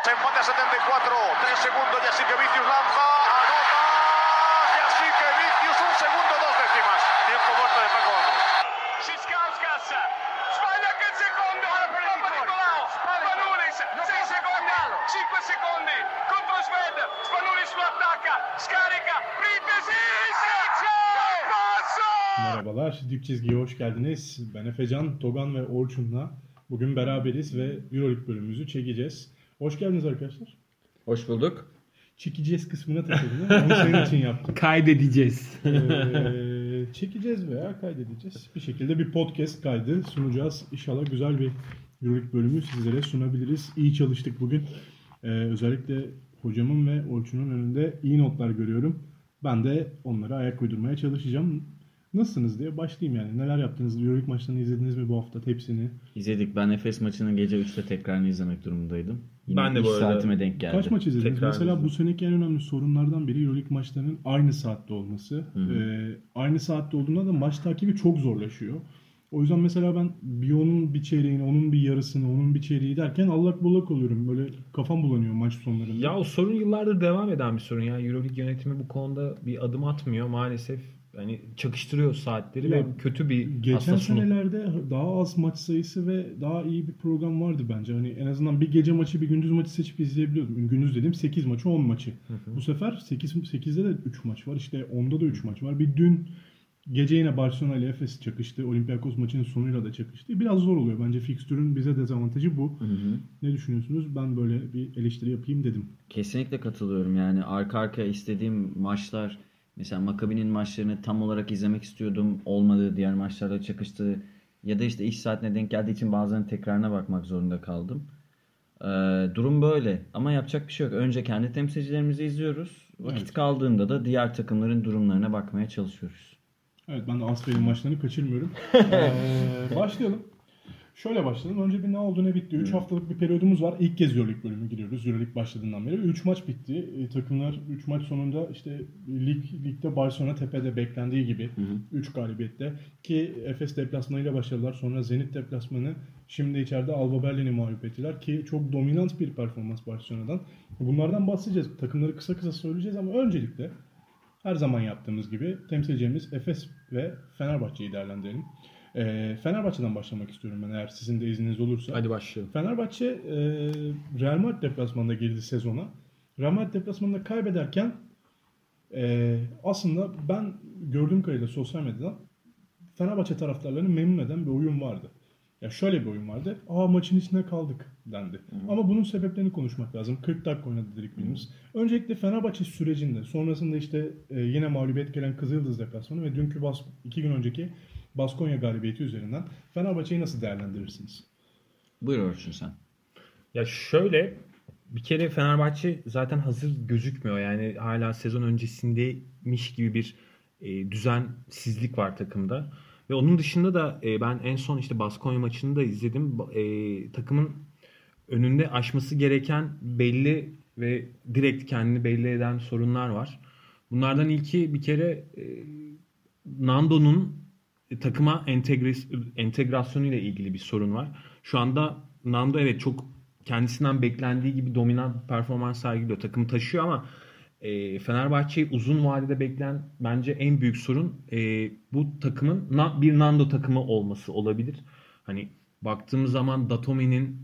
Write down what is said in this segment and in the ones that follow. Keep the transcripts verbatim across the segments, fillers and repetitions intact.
Se empate a setenta y cuatro, tres segundos y así que Vicius lanza, anota, y así que Vicius un segundo, dos décimas. Tiempo muerto de Paco Vamos. Siskauskas, sbaglia anche il secondo, Papa Nicolau, Spanulis, sei secondi, cinque secondi, contro Sved, Spanulis lo attacca, scarica, Pripesi, Merhabalar, Dip Çizgi'ye hoş geldiniz. Ben Efecan, Togan ve Orçun'la bugün beraberiz ve Euroleague bölümümüzü çekeceğiz. Hoş geldiniz arkadaşlar. Hoş bulduk. Çekeceğiz kısmına takıldım. Onu senin için yaptım. Kaydedeceğiz. Ee, çekeceğiz veya kaydedeceğiz. Bir şekilde bir podcast kaydı sunacağız. İnşallah güzel bir Euroleague bölümü sizlere sunabiliriz. İyi çalıştık bugün. Ee, özellikle hocamın ve Orçun'un önünde iyi notlar görüyorum. Ben de onlara ayak uydurmaya çalışacağım. Nasılsınız diye başlayayım yani. Neler yaptınız? Euroleague maçlarını izlediniz mi bu hafta? Hepsini. İzledik. Ben Efes maçının gece üçte tekrarını izlemek durumundaydım. Yine Ben de bu iş arada. saatime denk geldi. Kaç maç izlediniz? Tekrar Mesela izledim. bu seneki en önemli sorunlardan biri Euroleague maçlarının aynı saatte olması. Ee, aynı saatte olduğunda da maç takibi çok zorlaşıyor. O yüzden mesela ben bir onun bir çeyreğini, onun bir yarısını, onun bir çeyreği derken allak bullak oluyorum. Böyle kafam bulanıyor maç sonlarında. Ya o sorun yıllardır devam eden bir sorun ya. Euroleague yönetimi bu konuda bir adım atmıyor maalesef. Yani çakıştırıyor saatleri Ya, ve kötü bir Geçen aslında sunum. senelerde daha az maç sayısı ve daha iyi bir program vardı bence. Hani en azından bir gece maçı, bir gündüz maçı seçip izleyebiliyordum. Gündüz dedim sekiz maçı, on maçı. Bu sefer sekiz sekizde de üç maç var. İşte onda da üç maç var. Bir dün gece yine Barcelona ile Efes çakıştı. Olympiakos maçının sonuyla da çakıştı. Biraz zor oluyor. Bence fikstürün bize dezavantajı bu. Hı hı. Ne düşünüyorsunuz? Ben böyle bir eleştiri yapayım dedim. Kesinlikle katılıyorum. Yani arka arkaya istediğim maçlar, mesela Maccabi'nin maçlarını tam olarak izlemek istiyordum. Olmadı. Diğer maçlarda çakıştı. Ya da işte iş saatine denk geldiği için bazen tekrarına bakmak zorunda kaldım. Ee, durum böyle. Ama yapacak bir şey yok. Önce kendi temsilcilerimizi izliyoruz. Vakit Evet. kaldığında da diğer takımların durumlarına bakmaya çalışıyoruz. Evet, ben de Asfer'in maçlarını kaçırmıyorum. ee, başlayalım. Şöyle başlayalım. Önce bir ne oldu ne bitti. üç haftalık bir periyodumuz var. İlk kez Euroleague bölümü giriyoruz. Euroleague başladığından beri. üç maç bitti. E, takımlar üç maç sonunda işte lig, ligde Barcelona tepede beklendiği gibi üç galibiyette. Ki Efes deplasmanıyla başladılar. Sonra Zenit deplasmanı. Şimdi içeride Alba Berlin'i mağlup ettiler. Ki çok dominant bir performans Barcelona'dan. Bunlardan bahsedeceğiz. Takımları kısa kısa söyleyeceğiz ama öncelikle her zaman yaptığımız gibi temsilcimiz Efes ve Fenerbahçe'yi değerlendirelim. E, Fenerbahçe'den başlamak istiyorum ben eğer sizin de izniniz olursa. Hadi başlayalım. Fenerbahçe e, Real Madrid deplasmanında girdi sezona. Real Madrid deplasmanında kaybederken e, aslında ben gördüğüm kadarıyla sosyal medyadan Fenerbahçe taraftarlarını memnun eden bir oyun vardı. Ya şöyle bir oyun vardı. Aa, maçın içine kaldık dendi. Ama bunun sebeplerini konuşmak lazım. kırk dakika oynadı dedik birimiz. Öncelikle Fenerbahçe sürecinde, sonrasında işte e, yine mağlubiyet gelen Kızıldız deplasmanı ve dünkü bas, iki gün önceki Baskonya galibiyeti üzerinden Fenerbahçe'yi nasıl değerlendirirsiniz? Buyur Orçun sen. Ya şöyle, bir kere Fenerbahçe zaten hazır gözükmüyor. Yani hala sezon öncesindeymiş gibi bir e, düzensizlik var takımda. Ve onun dışında da e, ben en son işte Baskonya maçını da izledim. E, takımın önünde aşması gereken belli ve direkt kendini belli eden sorunlar var. Bunlardan ilki bir kere e, Nando'nun takıma entegres- entegrasyonu ile ilgili bir sorun var. Şu anda Nando evet çok kendisinden beklendiği gibi dominant bir performans sergiliyor. Takımı taşıyor ama e, Fenerbahçe'yi uzun vadede bekleyen bence en büyük sorun e, bu takımın na- bir Nando takımı olması olabilir. Hani baktığımız zaman Datome'nin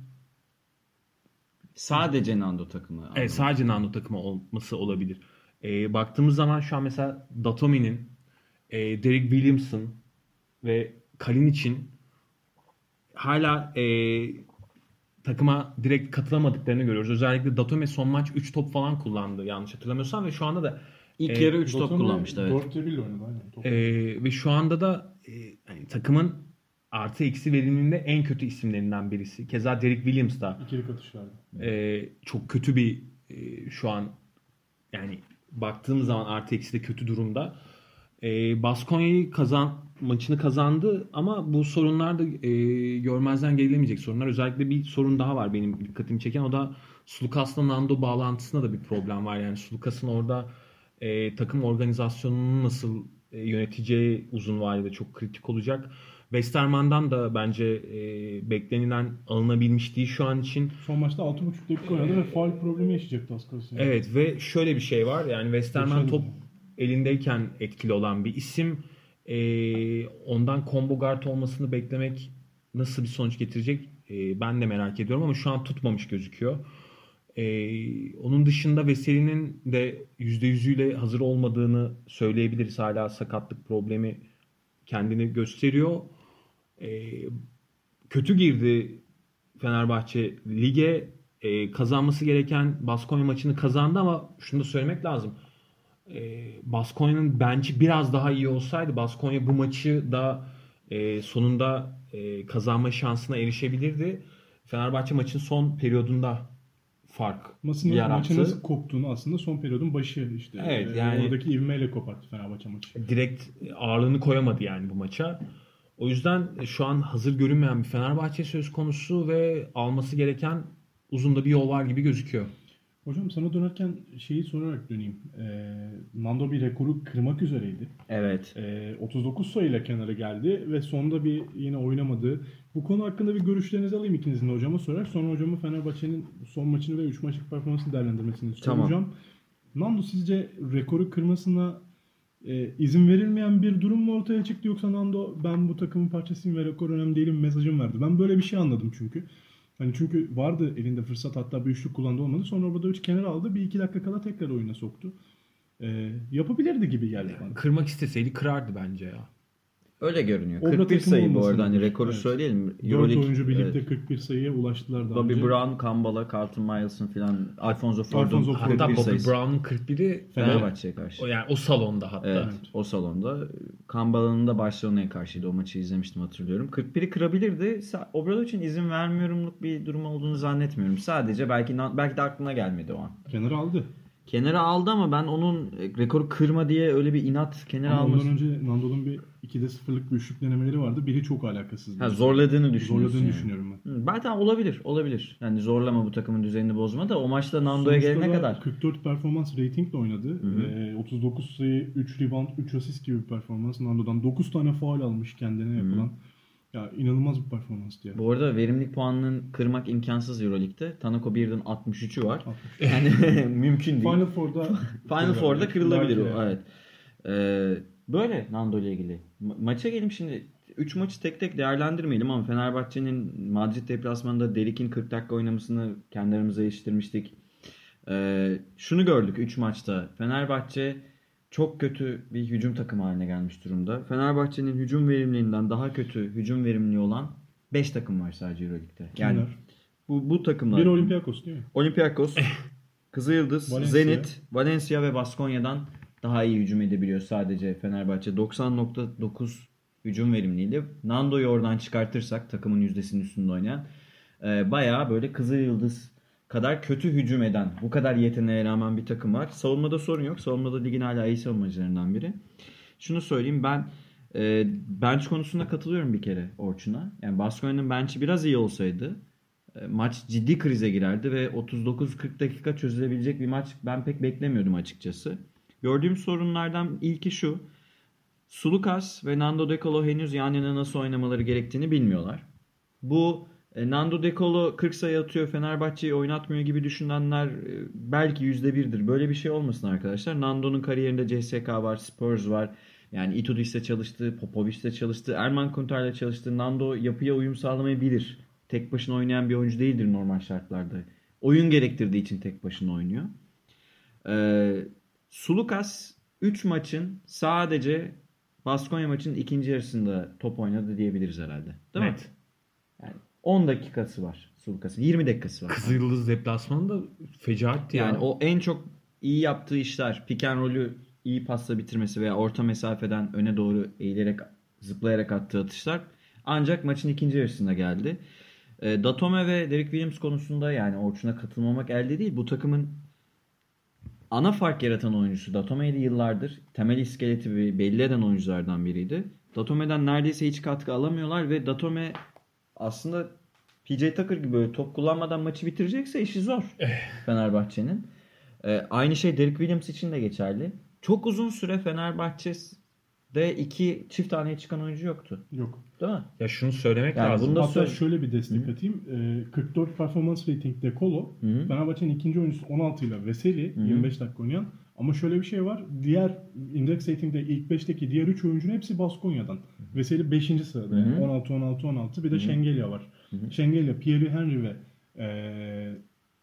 Sadece Nando takımı. evet, sadece Nando takımı olması olabilir. E, baktığımız zaman şu an mesela Datome'nin, e, Derek Williams'ın ve Kalinic'in hala e, takıma direkt katılamadıklarını görüyoruz. Özellikle Datome son maç üç top falan kullandı yanlış hatırlamıyorsam ve şu anda da İlk e, yarı üç top Dotome kullanmıştı. Evet. dörtte bir oynadı aynen. Top. e, ve şu anda da e, yani takımın artı eksi veriminde en kötü isimlerinden birisi. Keza Derek Williams da İkilik atışlarda. e, çok kötü bir e, şu an yani baktığımız zaman artı eksi de kötü durumda. E, Baskonya'yı kazan maçını kazandı ama bu sorunlar da e, görmezden gelinemeyecek sorunlar. Özellikle bir sorun daha var benim dikkatimi çeken. O da Sulukas'la Nando bağlantısında da bir problem var. Yani Sulukas'ın orada e, takım organizasyonunu nasıl e, yöneteceği uzun vadede çok kritik olacak. Westerman'dan da bence e, beklenilen alınabilmiş değil şu an için. Son maçta altı buçuk dakika oynadı ve faul problemi yaşayacaktı az kalsın. Yani. Evet ve şöyle bir şey var. Yani Westerman top elindeyken etkili olan bir isim. E, ondan combo guard olmasını beklemek nasıl bir sonuç getirecek? E, ben de merak ediyorum ama şu an tutmamış gözüküyor. Ee, onun dışında Veseli'nin de yüzde yüzüyle hazır olmadığını söyleyebiliriz. Hala sakatlık problemi kendini gösteriyor. Ee, kötü girdi Fenerbahçe lige. Ee, kazanması gereken Baskonya maçını kazandı ama şunu da söylemek lazım. Ee, Baskonya'nın bench'i biraz daha iyi olsaydı Baskonya bu maçı da e, sonunda e, kazanma şansına erişebilirdi. Fenerbahçe maçın son periyodunda fark Maçın, yarattı. maçın nasıl koptuğunu aslında son periyodun başı işte. Evet, Ee, yani oradaki ivmeyle koparttı Fenerbahçe maçı. direkt ağırlığını koyamadı yani bu maça. O yüzden şu an hazır görünmeyen bir Fenerbahçe söz konusu ve alması gereken uzun da bir yol var gibi gözüküyor. Hocam sana dönerken şeyi sorarak döneyim. Ee, Nando bir rekoru kırmak üzereydi. Evet. Ee, otuz dokuz sayıyla kenara geldi ve sonda bir yine oynamadı. Bu konu hakkında bir görüşlerinizi alayım ikinizin de hocama sorar. Sonra hocama Fenerbahçe'nin son maçını ve üç maçlık performansını değerlendirmesini istiyorum. Tamam. Hocam, Nando sizce rekoru kırmasına e, izin verilmeyen bir durum mu ortaya çıktı yoksa Nando ben bu takımın parçasıyım ve rekor önemli değilim mesajım verdi. Ben böyle bir şey anladım çünkü. Hani çünkü vardı elinde fırsat, hatta bir üçlük kullandı, olmadı. Sonra Obradovic kenara aldı. Bir iki dakika kala tekrar oyuna soktu. Ee, yapabilirdi gibi geldi bana. Kırmak isteseydi kırardı bence ya. Öyle görünüyor. Obra kırk bir takımı sayı bu olmasın arada. Hani demiş. rekoru Evet. söyleyelim. Dört Euroleague, oyuncu birlikte evet. kırk bir sayıya ulaştılar daha Bobby önce. Brown, Kambala, Carlton Miles'ın filan, Alfonso Ford'un Alfonso Ford. kırk bir Hatta Bobby sayısı. Brown'un kırk biri Fenerbahçe'ye karşı. o yani o salonda hatta. Evet, Evet. o salonda. Kambala'nın da Barcelona'ya karşıydı. O maçı izlemiştim, hatırlıyorum. kırk biri kırabilirdi. Sa- Obradovic'in izin vermiyorumluk bir durum olduğunu zannetmiyorum. Sadece belki belki de aklına gelmedi o an. Kenara aldı. Kenara aldı ama ben onun rekoru kırma diye öyle bir inat kenara Ama alması. ondan önce Nando'nun bir ikide sıfırlık bir üçlük denemeleri vardı. Biri çok alakasızdı. Ha, zorladığını düşünüyorsun. Zorladığını yani. düşünüyorum ben. Hı, belki olabilir, olabilir. Yani zorlama, bu takımın düzenini bozma da o maçta Nando'ya Sonuçta gelene da kadar. kırk dört performans ratingle oynadı. Ee, otuz dokuz sayı, üç rebound, üç asist gibi bir performans Nando'dan. dokuz tane faul almış kendine yapılan. Hı-hı. Ya inanılmaz bir performanstı ya. Bu arada verimlilik puanının kırmak imkansız Euroleague'de. Tanako Beard'ın altmış üçü var. altmış. Yani mümkün değil. Final Four'da Final Four'da kırılabilir o. Belki. Evet. Ee, böyle Nando ile ilgili. Ma- maça gelin şimdi. üç maçı tek tek değerlendirmeyelim ama Fenerbahçe'nin Madrid deplasmanında Derik'in kırk dakika oynamasını kendi aramıza yetiştirmiştik. Ee, şunu gördük üç maçta. Fenerbahçe çok kötü bir hücum takımı haline gelmiş durumda. Fenerbahçe'nin hücum verimliliğinden daha kötü hücum verimliliği olan beş takım var sadece Euroleague'de. Yani Kimler? bu bu takımlar. Bir Olympiakos değil mi? Olympiakos, Kızılyıldız, Valencia. Zenit, Valencia ve Baskonya'dan daha iyi hücum edebiliyor sadece Fenerbahçe. doksan nokta dokuz hücum verimliliğiyle. Nando'yu oradan çıkartırsak, takımın yüzdesinin üstünde oynayan, e, bayağı böyle Kızılyıldız kadar kötü hücum eden, bu kadar yeteneğe rağmen bir takım var. Savunmada sorun yok. Savunmada ligin hala iyi savunmacılarından biri. Şunu söyleyeyim, ben e, bench konusunda katılıyorum bir kere Orçun'a. Yani Baskonya'nın bench'i biraz iyi olsaydı e, maç ciddi krize girerdi ve otuz dokuz kırk dakika çözülebilecek bir maç ben pek beklemiyordum açıkçası. Gördüğüm sorunlardan ilki şu: Sulukas ve Nando De Colo henüz yan yana nasıl oynamaları gerektiğini bilmiyorlar. Bu e, Nando De Colo kırk sayı atıyor, Fenerbahçe'yi oynatmıyor gibi düşünenler e, belki yüzde birdir. Böyle bir şey olmasın arkadaşlar. Nando'nun kariyerinde C S K var, Spurs var. Yani Itudis'le çalıştı, Popovic'le çalıştı, Erman Kunter'le çalıştı. Nando yapıya uyum sağlamayı bilir. Tek başına oynayan bir oyuncu değildir normal şartlarda. Oyun gerektirdiği için tek başına oynuyor. Ee, Sulukas üç maçın sadece Baskonya maçının ikinci yarısında top oynadı diyebiliriz herhalde. Değil Evet. mi? Yani on dakikası var Sulukas'ın. yirmi dakikası var. Kızılyıldız deplasmanında fecaatti ya. Yani o en çok iyi yaptığı işler, pick and roll'ü iyi pasla bitirmesi veya orta mesafeden öne doğru eğilerek, zıplayarak attığı atışlar ancak maçın ikinci yarısında geldi. E, Datome ve Derek Williams konusunda yani Orçun'a katılmamak elde değil. Bu takımın ana fark yaratan oyuncusu Datome'ydi yıllardır. Temel iskeleti belli eden oyunculardan biriydi. Datome'den neredeyse hiç katkı alamıyorlar ve Datome aslında P J Tucker gibi böyle top kullanmadan maçı bitirecekse işi zor Fenerbahçe'nin. Ee, aynı şey Derek Williams için de geçerli. Çok uzun süre Fenerbahçe de iki çift taneye çıkan oyuncu yoktu. Yok. Değil mi? Ya şunu söylemek Yani lazım. bunda Hatta söyle- şöyle bir destek atayım. Ee, kırk dört performans rating De Colo. Hı. Fenerbahçe'nin ikinci oyuncusu on altı ile Veseli Hı. yirmi beş dakika oynayan. Ama şöyle bir şey var. Diğer index rating'de ilk beşteki diğer üç oyuncunun hepsi Baskonya'dan. Veseli beşinci sırada. Yani Hı. on altı on altı on altı. Bir de Hı. Şengelya var. Hı. Şengelya, Pierre Henry ve ee,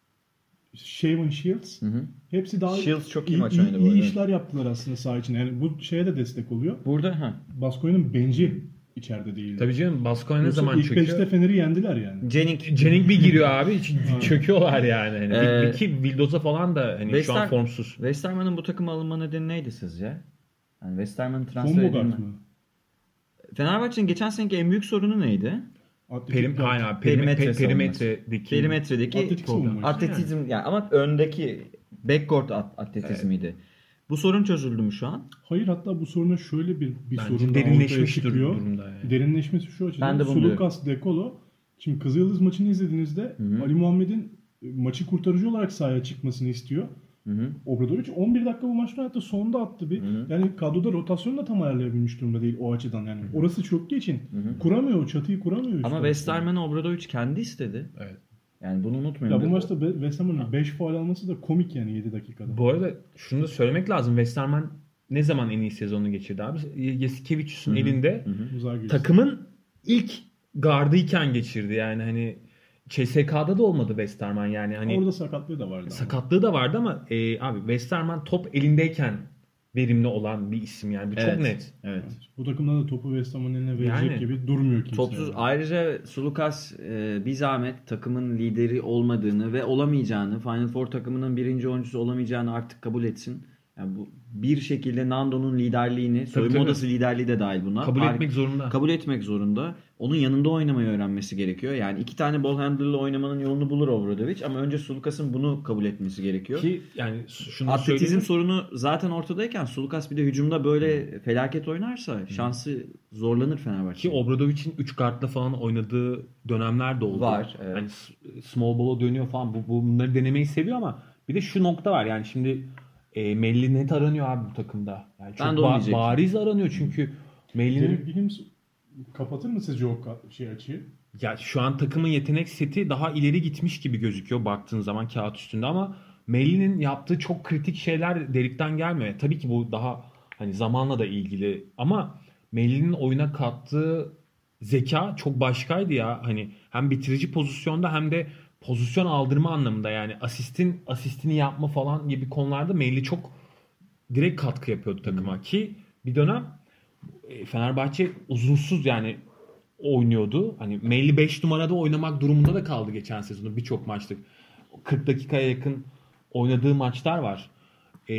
Shaven Shields. Hı hı. Hepsi daha Shields çok iyi iyi, maç iyi, oynadı bu iyi arada. işler yaptılar aslında saha için. Yani bu şeye de destek oluyor. Burada ha. Baskonya'nın benci içeride değildi. Tabii canım Baskonya ne Yoksa zaman ilk çöküyor? beşte Fener'i yendiler yani. Jennings Jennings bir giriyor abi ç- çöküyorlar yani. Hani Ee, bir, ki Vildoza falan da hani şu an Wester- formsuz. Westerman'ın bu takıma alınma nedeni neydi sizce? Yani Westerman'ın transfer Son edilme. Bogart mı? Fenerbahçe'nin geçen seneki en büyük sorunu neydi? Atletik Perim, Guard. aynen, perimetre, Perimetre savunması. perimetredeki Perimetredeki Atletik problem. savunma işte. Atletizm yani ama öndeki backcourt at- atletizmiydi. Bu sorun çözüldü mü şu an? Hayır, hatta bu soruna şöyle bir, bir bence sorun daha ortaya derinleşmiş çıkıyor. durumda yani. Derinleşmesi şu açıdan. Ben de bunu Sulukas, De Colo. Şimdi Kızılyıldız maçını izlediğinizde Hı hı. Ali Muhammed'in maçı kurtarıcı olarak sahaya çıkmasını istiyor. Hı hı. Obradovic on bir dakika bu maçta hatta sonunda attı bir. Hı hı. Yani kadroda rotasyonu da tam ayarlayabilmiş durumda değil o açıdan yani. Orası çöktüğü için hı. kuramıyor, o çatıyı kuramıyor. Ama üstüne. Westerman'ı Obradovic kendi istedi. Evet. Yani bunu unutmayalım. Ya bu maçta Be- West Ham'ın beş faul alması da komik yani yedi dakikada. Bu arada şunu da söylemek lazım. Westerman ne zaman en iyi sezonunu geçirdi abi? Yasikevicius'un Hı hı. elinde Hı hı. Uzay geçti. takımın ilk gardıyken geçirdi. Yani hani C S K'da da olmadı Westerman yani hani Orada sakatlığı da vardı. ama. sakatlığı da vardı ama e, abi Westerman top elindeyken verimli olan bir isim yani. Bu Evet. çok net. Evet. Bu takımda da topu West Ham'ın eline verecek Yani. gibi durmuyor kimse. Topsuz. yani. Ayrıca Sulukas e, bir zahmet takımın lideri olmadığını ve olamayacağını, Final Four takımının birinci oyuncusu olamayacağını artık kabul etsin. Yani bu bir şekilde Nando'nun liderliğini, soyunma tabii. odası liderliği de dahil buna. Kabul Har- etmek zorunda. Kabul etmek zorunda. Onun yanında oynamayı öğrenmesi gerekiyor. Yani iki tane ball handler'la oynamanın yolunu bulur Obradovic ama önce Sulukas'ın bunu kabul etmesi gerekiyor. Ki yani şunu Atletizm söyleyeyim. sorunu zaten ortadayken Sulukas bir de hücumda böyle felaket oynarsa şansı zorlanır Fenerbahçe. Ki Obradovic'in üç guardla falan oynadığı dönemler de oldu. Var, evet. Hani s- small ball'a dönüyor falan. Bu, bunları denemeyi seviyor ama bir de şu nokta var. Yani şimdi e, Melli net aranıyor abi bu takımda. Yani çok Ben de onu ba- diyecektim. bariz aranıyor çünkü Melli'nin Derek Williams kapatır mı sizce o ka- şey açıyı? ya şu an takımın yetenek seti daha ileri gitmiş gibi gözüküyor baktığın zaman kağıt üstünde ama Melli'nin yaptığı çok kritik şeyler delikten gelmiyor. Tabii ki bu daha hani zamanla da ilgili ama Melli'nin oyuna kattığı zeka çok başkaydı ya. Hani hem bitirici pozisyonda hem de pozisyon aldırma anlamında yani asistin asistini yapma falan gibi konularda Melli çok direkt katkı yapıyordu takıma ki bir dönem e, Fenerbahçe uzunsuz yani oynuyordu. Hani Melli beş numarada oynamak durumunda da kaldı geçen sezonu birçok maçlık. kırk dakikaya yakın oynadığı maçlar var. Ee,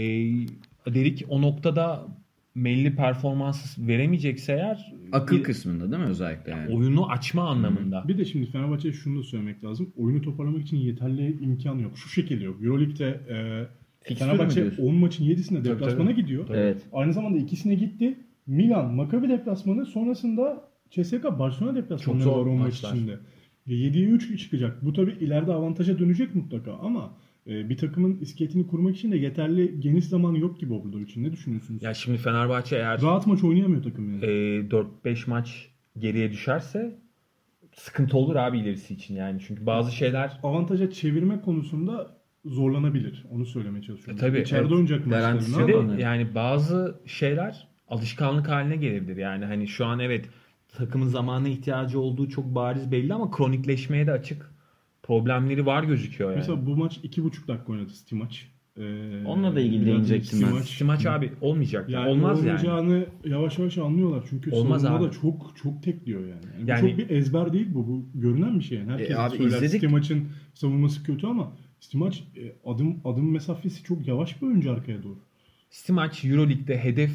dedik o noktada Melli performans veremeyecekse eğer Akıl bir- kısmında değil mi özellikle yani? oyunu açma anlamında. Bir de şimdi Fenerbahçe'ye şunu da söylemek lazım. Oyunu toparlamak için yeterli imkan yok. Şu şekilde yok. Euroleague'de e, Fikstürü mü Fenerbahçe diyorsun? on maçın yedisinde Tabii, deplasmana tabii. gidiyor. Evet. Aynı zamanda ikisine gitti. Milan, Maccabi deplasmanı, sonrasında C S K Barcelona deplasmanları Çok zor var on maç maçlar. içinde. yediye üç çıkacak. Bu tabii ileride avantaja dönecek mutlaka ama e, bir takımın iskeletini kurmak için de yeterli geniş zaman yok gibi oldu için. Ne düşünüyorsunuz? Ya şimdi Fenerbahçe eğer Rahat maç oynayamıyor takım yani. e, dört beş maç geriye düşerse sıkıntı olur abi ilerisi için yani. Çünkü bazı şeyler Avantaja çevirme konusunda zorlanabilir. Onu söylemeye çalışıyorum. E, tabii, İçeride evet. oynayacak Garantisi maçlarını yok ama onun. yani bazı şeyler alışkanlık haline gelebilir. Yani hani şu an evet takımın zamana ihtiyacı olduğu çok bariz belli ama kronikleşmeye de açık problemleri var gözüküyor yani. mesela bu maç iki buçuk dakika oynadı Stimaç. Ee, Onunla da ilgili değinecektim ben. Stimaç. Şu maç abi olmayacak. Yani Olmaz yani. olmayacağını yavaş yavaş anlıyorlar. Çünkü Olmaz savunmada abi. çok çok tekliyor yani. Yani, bu Yani- çok bir ezber değil bu. Bu görünen bir şey yani. Herkes E, abi söyler izledik. Stimaç'ın savunması kötü ama Stimaç e, adım adım mesafesi çok yavaş bir oyuncu arkaya doğru. Stimaç Euroleague'de hedef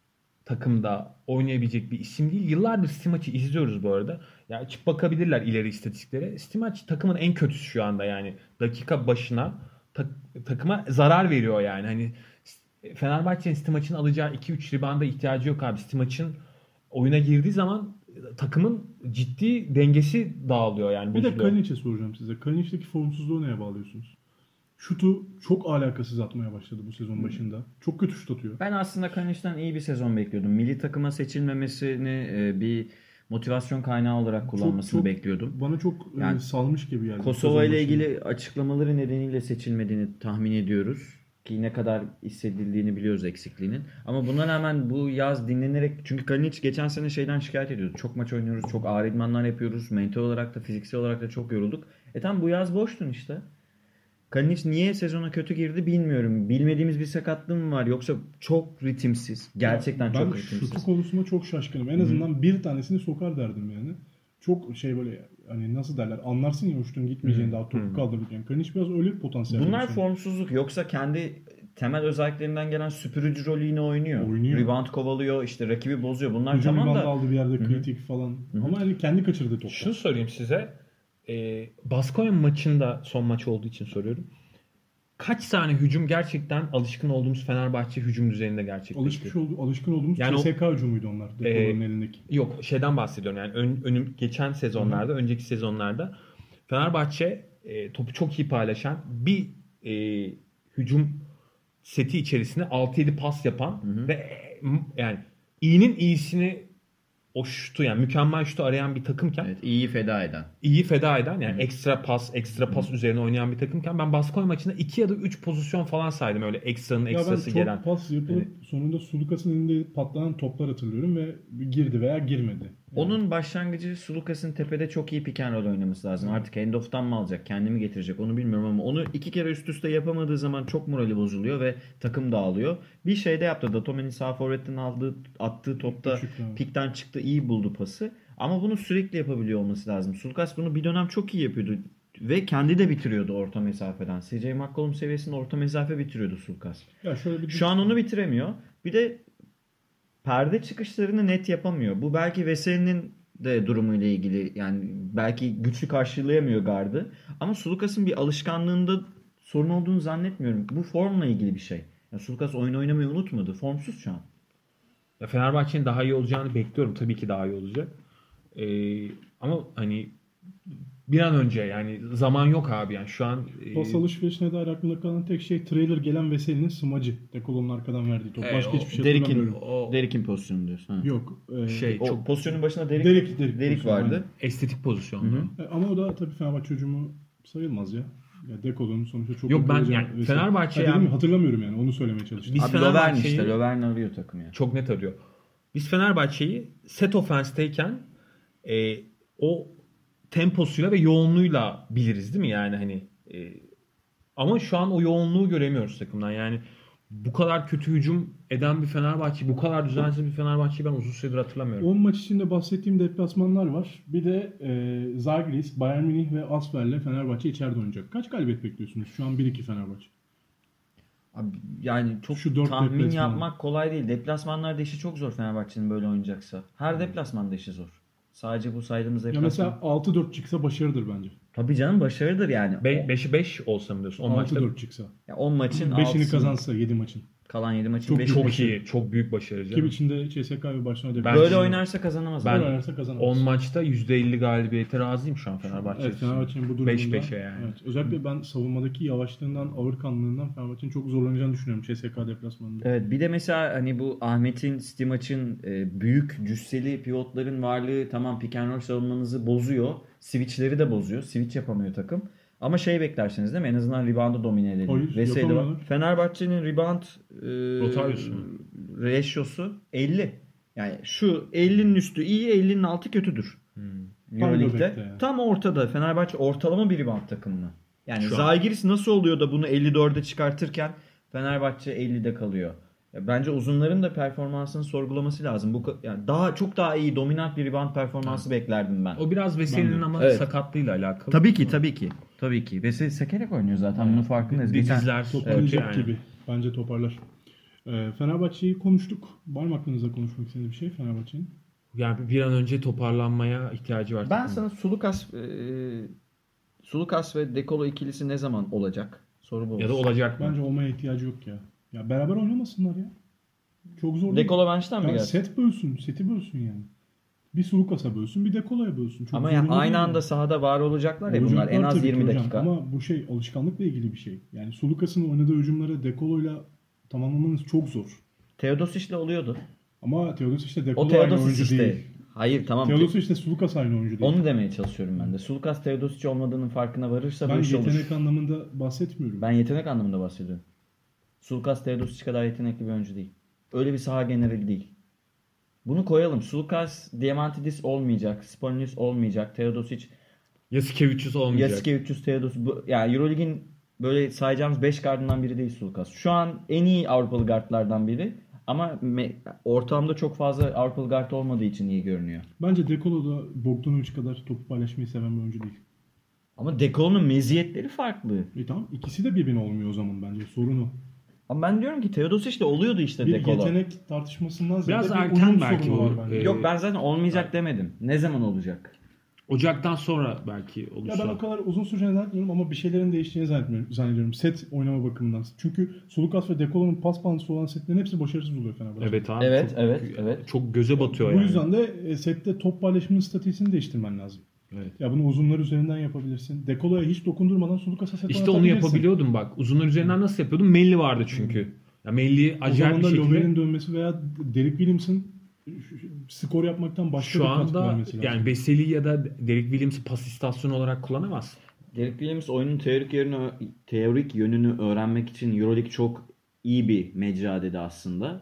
takımda oynayabilecek bir isim değil. Yıllardır Stimaç'ı izliyoruz bu arada. Ya açıp bakabilirler ileri istatistiklere. Stimaç takımın en kötüsü şu anda yani. Dakika başına tak- takıma zarar veriyor yani. Hani Fenerbahçe'nin Stimaç'ın alacağı iki üç ribanda ihtiyacı yok abi. Stimaç'ın oyuna girdiği zaman takımın ciddi dengesi dağılıyor yani. Bir de bozuluyor. Kalinic'e soracağım size. Kalinic'teki formsuzluğu neye bağlıyorsunuz? şutu çok alakasız atmaya başladı bu sezon başında. Çok kötü şut atıyor. Ben aslında Kanic'ten iyi bir sezon bekliyordum. Milli takıma seçilmemesini e, bir motivasyon kaynağı olarak kullanmasını çok, bekliyordum. Bana çok Yani e, salmış gibi geldi. Kosova ile sezon başında. ilgili açıklamaları nedeniyle seçilmediğini tahmin ediyoruz. Ki ne kadar hissedildiğini biliyoruz eksikliğinin. Ama buna rağmen bu yaz dinlenerek... Çünkü Kalinic geçen sene şeyden şikayet ediyordu. Çok maç oynuyoruz, çok ağır idmanlar yapıyoruz. Mental olarak da fiziksel olarak da çok yorulduk. E tam bu yaz boştun işte. Kalinic niye sezona kötü girdi bilmiyorum. Bilmediğimiz bir sakatlığı mı var yoksa çok ritimsiz. Gerçekten Ya, çok ben ritimsiz. şutu konusunda çok şaşkınım. En azından bir tanesini sokar derdim yani. Çok şey böyle hani nasıl derler anlarsın ya uçtun gitmeyeceğini daha topu kaldırırken. Kalinic biraz öyle bir potansiyel. Bunlar bir şey. formsuzluk yoksa kendi temel özelliklerinden gelen süpürücü rolü yine oynuyor. Oynuyor. Rebound kovalıyor, işte rakibi bozuyor. Bunlar Hücum tamam reboundu da aldı bir yerde kritik falan. Ama hani kendi kaçırdı toplar. Şunu sorayım size. E, Baskonya maçında son maç olduğu için soruyorum. Kaç tane hücum gerçekten alışkın olduğumuz Fenerbahçe hücum düzeyinde gerçekleşti? Alışmış oldu, alışkın olduğumuz Yani C S K hücumuydu onlar. Dekoların Ee, elindeki. Yok şeyden bahsediyorum yani ön, önüm geçen sezonlarda, önceki sezonlarda Fenerbahçe e, topu çok iyi paylaşan bir e, hücum seti içerisinde altı yedi pas yapan ve e, m- yani iyinin iyisini o şutu yani mükemmel şutu arayan bir takımken evet, iyi feda eden. iyi feda eden yani ekstra pas ekstra pas üzerine oynayan bir takımken ben Baskonya maçında iki ya da üç pozisyon falan saydım öyle ekstranın Ya ben ekstrası çok gelen. pas yapılıp sonunda Sulukas'ın elinde patlanan toplar hatırlıyorum ve girdi veya girmedi. Onun başlangıcı Sulukas'ın tepede çok iyi pick and roll oynaması lazım. Artık handoff'tan mı alacak, kendimi getirecek onu bilmiyorum ama onu iki kere üst üste yapamadığı zaman çok morali bozuluyor ve takım dağılıyor. Bir şey de yaptı. Datome'nin sağ forvetten aldığı, attığı topta Küçük, evet. pikten çıktı, iyi buldu pası. Ama bunu sürekli yapabiliyor olması lazım. Sulukas bunu bir dönem çok iyi yapıyordu. Ve kendi de bitiriyordu orta mesafeden. C J McCollum seviyesinde orta mesafe bitiriyordu Sulukas. Ya şöyle bir Şu an onu bitiremiyor. Bir de perde çıkışlarını net yapamıyor. Bu belki Veseli'nin de durumuyla ilgili. Yani belki güçlü karşılayamıyor gardı. Ama Sulukas'ın bir alışkanlığında sorun olduğunu zannetmiyorum. Bu formla ilgili bir şey. Yani Sulukas oyun oynamayı unutmadı. Formsuz şu an. Ya Fenerbahçe'nin daha iyi olacağını bekliyorum. Tabii ki daha iyi olacak. Ee, ama hani bir an önce yani zaman yok abi yani şu an e, pas alışverişine dair aklımda kalan tek şey trailer gelen Veseli'nin smacı. Dekolonun arkadan verdiği top. E, Başka o hiçbir şey Derik'in hatırlamıyorum. o Derik'in pozisyonu diyorsun. Ha. Yok. e, şey O çok pozisyonun başında Derik, Derik, Derik, Derik pozisyonu, vardı. aynen. estetik pozisyondu. E, ama o da tabii Fenerbahçe hücumu sayılmaz ya. Ya Dekolon'un sonuçta çok Yok, ben akıllıca yani Veseli. Fenerbahçe Ha, dedim yani- ya, hatırlamıyorum yani onu söylemeye çalıştım. Biz Abi Lovern Fenerbahçe'yi- işte. Lovern arıyor takım ya. Çok net arıyor. Biz Fenerbahçe'yi set offense'teyken e, o temposuyla ve yoğunluğuyla biliriz değil mi? Yani hani e, ama şu an o yoğunluğu göremiyoruz takımdan. Yani bu kadar kötü hücum eden bir Fenerbahçe, bu kadar düzensiz bir Fenerbahçe'yi ben uzun süredir hatırlamıyorum. on maç içinde bahsettiğim deplasmanlar var. Bir de e, Zalgiris, Bayern Münih ve Asfer'le Fenerbahçe içeride oynayacak. Kaç galibiyet bekliyorsunuz? Şu an bir iki Fenerbahçe. Abi yani çok Şu dört tahmin deplasman. yapmak kolay değil. Deplasmanlarda işi çok zor Fenerbahçe'nin böyle oynayacaksa. Her deplasmanda işi zor. Sadece bu saydığımız Ya deplasman. mesela altı dört çıksa başarıdır bence. Tabii canım başarıdır yani. Be- beşe beş olsa mı diyorsun? on altı maçta dört çıksa. Ya on maçın beşini altısını- kazansa yedi maçın. kalan yedi maçın Çok beşini çok çok iyi, çok büyük başarı Kim canım. içinde C S K ve Barcelona Ben- deplasmanı. böyle oynarsa kazanamaz. Ben- Böyle oynarsa kazanamaz. on maçta yüzde elli galibiyete razıyım şu an Fenerbahçe Evet, için. Fenerbahçe'nin bu durumunda. beş beşe yani. Evet, özellikle ben savunmadaki yavaşlığından, ağırkanlığından Fenerbahçe'nin çok zorlanacağını düşünüyorum C S K deplasmanında. Evet, bir de mesela hani bu Ahmet'in, Stimaç'ın e, büyük cüsseli pivotların varlığı tamam pick and roll savunmanızı bozuyor. Switch'leri de bozuyor. Switch yapamıyor takım. Ama şey beklersiniz değil mi? En azından rebound'u domine edelim. Hayır, Veseli var. yapamıyorlar. Fenerbahçe'nin rebound e, Rotaryusu mu? ratio'su elli. Yani şu ellinin üstü iyi, ellinin altı kötüdür. Tam Euroleague'de. göbekte yani. Tam ortada. Fenerbahçe ortalama bir rebound takımı. Yani Şu an. Zalgiris nasıl oluyor da bunu elli dörde çıkartırken Fenerbahçe ellide kalıyor. Ya bence uzunların da performansını sorgulaması lazım. Bu ka- yani daha çok daha iyi dominant bir rebound performansı beklerdim ben. O biraz Veseli'nin Ben de. ama Evet. sakatlığıyla alakalı. Tabii ki tabii ki. Tabii ki. Veseli sekerek oynuyor zaten. Bunun farkındayız. Geçen Dizler kötü Toparlayacak yani. gibi. Bence toparlar. Ee, Fenerbahçe'yi konuştuk. Var mı aklınızda konuşmak istediğiniz bir şey Fenerbahçe'nin? Yani bir an önce toparlanmaya ihtiyacı var. ben takımın. sana Sulukas e, Sulukas ve Dekolo ikilisi ne zaman olacak? Soru bu. Ya da olacak mı? Bence olmaya ihtiyacı yok ya. Ya beraber oynamasınlar ya. Çok zor değil. Dekolo bench'ten mi Ya geldi? set bölsün. Seti bölsün yani. Bir Sulukas'a bölsün, bir De Colo'ya bölsün. Çok Ama yani zorunda aynı değil anda yani. sahada var olacaklar ya bunlar Olacaklar en az tabii ki yirmi hocam. dakika. Ama bu şey alışkanlıkla ilgili bir şey. Yani Sulukas'ın oynadığı hücumları De Colo'yla tamamlamanız çok zor. Teodosic'le oluyordu. Ama Teodosic işte De O Colo aynı Teodosic oyuncu işte. değil. Hayır tamam. Teodosic işte Sulukas aynı oyuncu değil. Onu demeye çalışıyorum ben de. Sulukas Teodosic olmadığının farkına varırsa Ben bu iş olur. yetenek anlamında bahsetmiyorum. Ben yetenek anlamında bahsediyorum. Sulukas Teodosic kadar yetenekli bir oyuncu değil. Öyle bir saha generali değil. Bunu koyalım. Sulukas Diamantidis olmayacak. Spolinis olmayacak. Teodosic, Yasikevicius olmayacak. Yasikevicius, Teodosic. Bu, yani Eurolig'in böyle sayacağımız beş gardından biri değil Sulukas. Şu an en iyi Avrupalı gardlardan biri. Ama me- ortamda çok fazla Avrupalı guard olmadığı için iyi görünüyor. Bence De Colo da Bogdanovic kadar topu paylaşmayı seven bir oyuncu değil. Ama De Colo'nun meziyetleri farklı. E tamam, ikisi de birbirine olmuyor o zaman bence. Sorun o. Ama ben diyorum ki Teodosic de oluyordu işte Bir De Colo. yetenek tartışmasından ziyade Biraz bir erken uyum belki sorunu bu. var bence. Ee, Yok ben zaten olmayacak demedim. Ne zaman olacak? Ocaktan sonra belki Ya olursa. ben o kadar uzun süreceğini zannetmiyorum ama bir şeylerin değişeceğini zannetmiyorum, zannediyorum. Set oynama bakımından. Çünkü Sulukas ve De Colo'nun pas bağlantısı olan setlerin hepsi başarısız oluyor Fenerbahçe. Evet abi. Evet, çok, evet, evet. Çok göze batıyor Bu yani. yüzden de e, sette top paylaşımının stratejisini değiştirmen lazım. Evet. Ya bunu uzunlar üzerinden yapabilirsin. De Colo'ya hiç dokundurmadan Sulukas'a set İşte onu oynatabilirsin. yapabiliyordum bak. Uzunlar üzerinden nasıl yapıyordum? Melli vardı çünkü. Ya Melli O acayip zaman bir da şekilde. Lovren'in dönmesi veya Derek Williams'ın skor yapmaktan başka Şu bir katkı anda vermesi lazım. yani Veseli ya da Derek Williams'ı pas istasyonu olarak kullanamaz. Derek Williams oyunun teorik yönünü, teorik yönünü öğrenmek için Euroleague çok iyi bir mecra dedi aslında.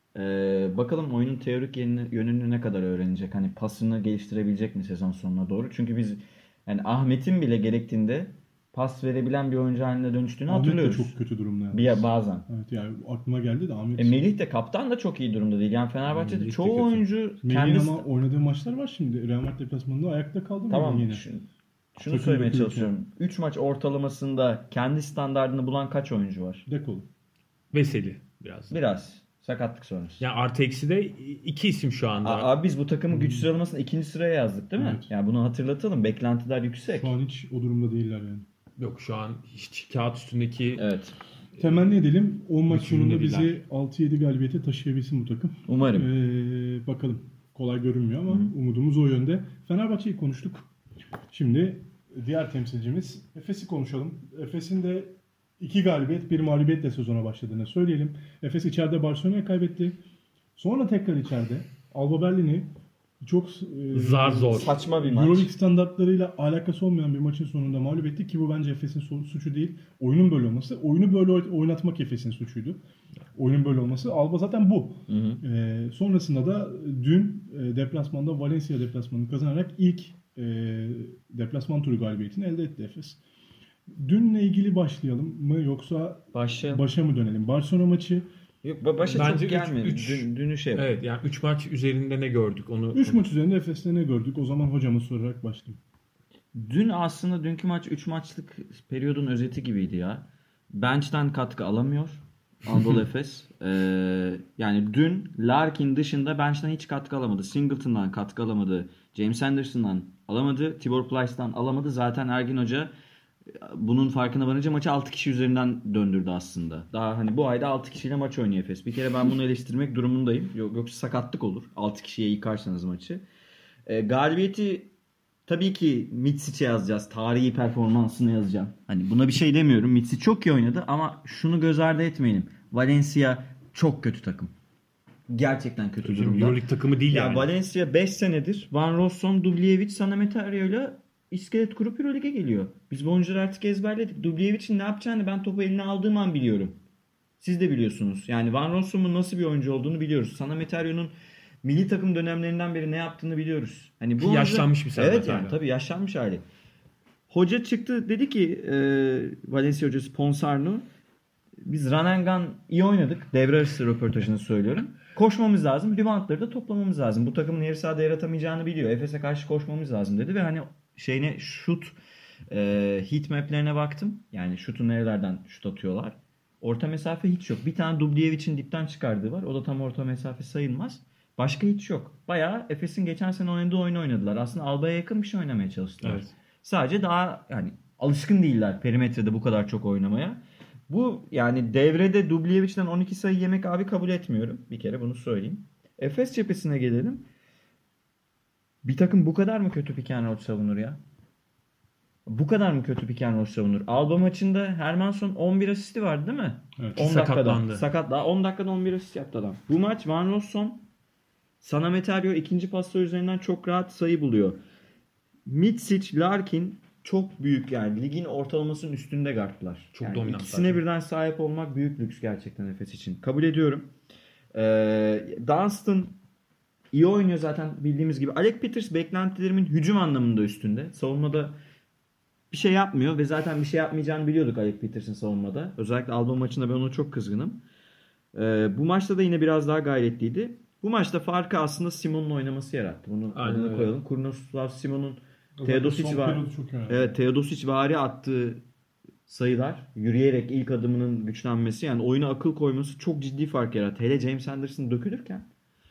Ee, bakalım oyunun teorik yönünü, yönünü ne kadar öğrenecek? Hani pasını geliştirebilecek mi sezon sonuna doğru? Çünkü biz yani Ahmet'in bile gerektiğinde pas verebilen bir oyuncu haline dönüştüğünü Ahmet de hatırlıyoruz. çok kötü durumda yalnız. Bir bazen. Evet yani aklıma geldi de Ahmet. E, Melih de kaptan da çok iyi durumda değil. Yani Fenerbahçe'de Melih de çoğu kötü. oyuncu Melih'in kendisi... ama oynadığı maçlar var şimdi. Real Madrid deplasmanında ayakta kaldı mı Tamam. yine? Şunu, şunu Takım söylemeye dökülürken. çalışıyorum. üç maç ortalamasında kendi standardını bulan kaç oyuncu var? De Colo. Veseli biraz. Biraz. Sakatlık sonrası. Yani artı eksi de iki isim şu anda. A- Abi biz bu takımı güç sıralamasında ikinci sıraya yazdık değil mi? Evet. Yani bunu hatırlatalım. Beklentiler yüksek. Şu an hiç o durumda değiller yani. Yok şu an hiç kağıt üstündeki Evet. Temenni edelim on maç Bütününde sonunda bizi değiller. altı yedi galibiyete taşıyabilsin bu takım. Umarım. Ee, bakalım. Kolay görünmüyor ama umudumuz o yönde. Fenerbahçe'yi konuştuk. Şimdi diğer temsilcimiz Efes'i konuşalım. Efes'in de iki galibiyet, bir mağlubiyetle sezona başladığını söyleyelim. Efes içeride Barcelona'ya kaybetti. Sonra tekrar içeride Alba Berlin'i çok e, zar zor. Saçma bir maç. Euroleague standartlarıyla alakası olmayan bir maçın sonunda mağlup etti ki bu bence Efes'in su- suçu değil. Oyunun böyle olması. Oyunu böyle oy- oynatmak Efes'in suçuydu. Oyunun böyle olması. Alba zaten bu. Hı hı. Ee, sonrasında da dün e, deplasmanda Valencia deplasmanını kazanarak ilk e, deplasman turu galibiyetini elde etti Efes. Dünle ilgili başlayalım mı yoksa Başlayalım. başa mı dönelim? Barcelona maçı Yok ba- başa Bence çok üç- gelmiyor. üç- Dün, dünü şey. Evet yani üç maç üzerinde ne gördük onu. üç maç üzerinde Efes'te ne gördük? O zaman hocama sorarak başlayayım. Dün aslında dünkü maç üç maçlık periyodun özeti gibiydi ya. Bench'ten katkı alamıyor Anadolu Efes. Ee, yani dün Larkin dışında bench'ten hiç katkı alamadı. Singleton'dan katkı alamadı. James Anderson'dan alamadı. Tibor Plyce'dan alamadı. Zaten Ergin Hoca bunun farkına varınca maçı altı kişi üzerinden döndürdü aslında. Daha hani bu ayda altı kişiyle maç oynuyor Efes. Bir kere ben bunu eleştirmek durumundayım. Yok, yoksa sakatlık olur. altı kişiye yıkarsanız maçı. Ee, galibiyeti tabii ki Mitsic'e yazacağız. Tarihi performansını yazacağım. Hani buna bir şey demiyorum. Mitsic çok iyi oynadı ama şunu göz ardı etmeyelim. Valencia çok kötü takım. Gerçekten kötü durumda. Euroleague takımı değil Ya yani. Valencia beş senedir Van Rossum, Dubljevic, Sanemeterio ile iskelet kurup Euroleague'e geliyor. Biz bu oyuncuları artık ezberledik. Dubljević'in ne yapacağını ben topu eline aldığım an biliyorum. Siz de biliyorsunuz. Yani Van Rossum'un nasıl bir oyuncu olduğunu biliyoruz. Sanemeterio'nun milli takım dönemlerinden beri ne yaptığını biliyoruz. Hani bu Ki oyuncu- yaşlanmış bir Sanemeterio. Evet yani tabii yaşlanmış hali. Hoca çıktı dedi ki e, Valencia hocası Ponsarno biz run and gun iyi oynadık. Devre arası röportajını söylüyorum. Koşmamız lazım. Reboundları da toplamamız lazım. Bu takımın yarı sahada yaratamayacağını biliyor. Efes'e karşı koşmamız lazım dedi ve hani şeyine şut e, heat map'lerine baktım. Yani şutu nerelerden şut atıyorlar. Orta mesafe hiç yok. Bir tane Dubljević'in dipten çıkardığı var. O da tam orta mesafe sayılmaz. Başka hiç yok. Bayağı Efes'in geçen sene oynadığı oyunu oynadılar. Aslında Alba'ya yakın bir şey oynamaya çalıştılar. Evet. Sadece daha yani alışkın değiller perimetrede bu kadar çok oynamaya. Bu yani devrede Dubljević'ten on iki sayı yemek abi kabul etmiyorum. Bir kere bunu söyleyeyim. Efes cephesine gelelim. Bir takım bu kadar mı kötü pick and roll savunur ya? Bu kadar mı kötü pick and roll savunur? Alba maçında Hermansson on bir asisti vardı değil mi? Evet. on Sakatlandı. dakikada. Sakat. Daha on dakikada on bir asist yaptı adam. Bu maç Van Rossum, Sana Meterio ikinci paslar üzerinden çok rahat sayı buluyor. Mitsic, Larkin çok büyük yani. Ligin ortalamasının üstünde guardlar. Çok yani dominant İkisine zaten. birden sahip olmak büyük lüks gerçekten Efes için. Kabul ediyorum. Ee, Dunstan iyi oynuyor zaten bildiğimiz gibi. Alec Peters beklentilerimin hücum anlamında üstünde. Savunmada bir şey yapmıyor ve zaten bir şey yapmayacağını biliyorduk Alec Peters'ın savunmada. Özellikle Alba maçında ben ona çok kızgınım. Ee, bu maçta da yine biraz daha gayretliydi. Bu maçta farkı aslında Simon'un oynaması yarattı. Bunu Aynen adını öyle. koyalım. Kurnoslav Simon'un Özellikle Teodosic son var. periyodu çok önemli. Evet, Teodosic vari attığı sayılar, yürüyerek ilk adımının güçlenmesi, yani oyuna akıl koyması çok ciddi fark yarattı. Hele James Anderson dökülürken.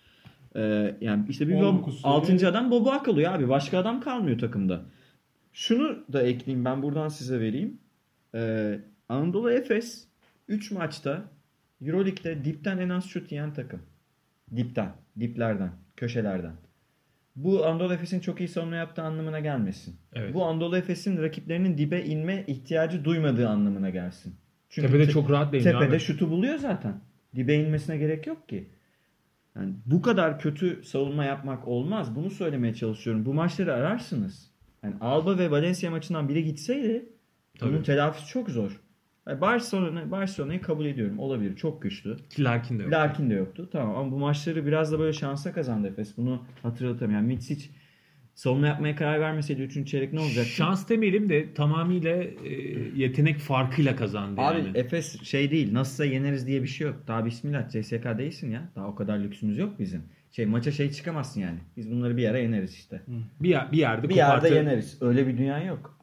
Ee, yani işte bir on dokuz altıncı adam Boboa kalıyor abi. Başka adam kalmıyor takımda. Şunu da ekleyeyim, ben buradan size vereyim. Ee, Anadolu Efes üç maçta Euroleague'de dipten en az şut yiyen takım. Dipten, diplerden, köşelerden. Bu Anadolu Efes'in çok iyi savunma yaptığı anlamına gelmesin. Evet. Bu Anadolu Efes'in rakiplerinin dibe inme ihtiyacı duymadığı anlamına gelsin. Çünkü Tepede te- çok rahat değiniyor tepede abi. şutu buluyor zaten. Dibe inmesine gerek yok ki. Yani bu kadar kötü savunma yapmak olmaz. Bunu söylemeye çalışıyorum. Bu maçları ararsınız. Yani Alba ve Valencia maçından biri gitseydi bunun Tabii. telafisi çok zor. Yani Barcelona, Barcelona'yı kabul ediyorum. Olabilir. Çok güçlü. Ki Larkin de yok. Larkin de yoktu. Tamam ama bu maçları biraz da böyle şansa kazandı Efes. Bunu hatırlatalım. Yani Mitsic savunma yapmaya karar vermeseydi üçüncü çeyrek ne olacaktı? Şans demeyelim de tamamıyla e, yetenek farkıyla kazandı Abi yani. Efes şey değil. Nasılsa yeneriz diye bir şey yok. Daha bismillah. C S K değilsin ya. Daha o kadar lüksümüz yok bizim. Şey maça şey çıkamazsın yani. Biz bunları bir ara yeneriz işte. Bir, yer- bir yerde Bir yerde kopartı- yeneriz. Öyle bir dünya yok.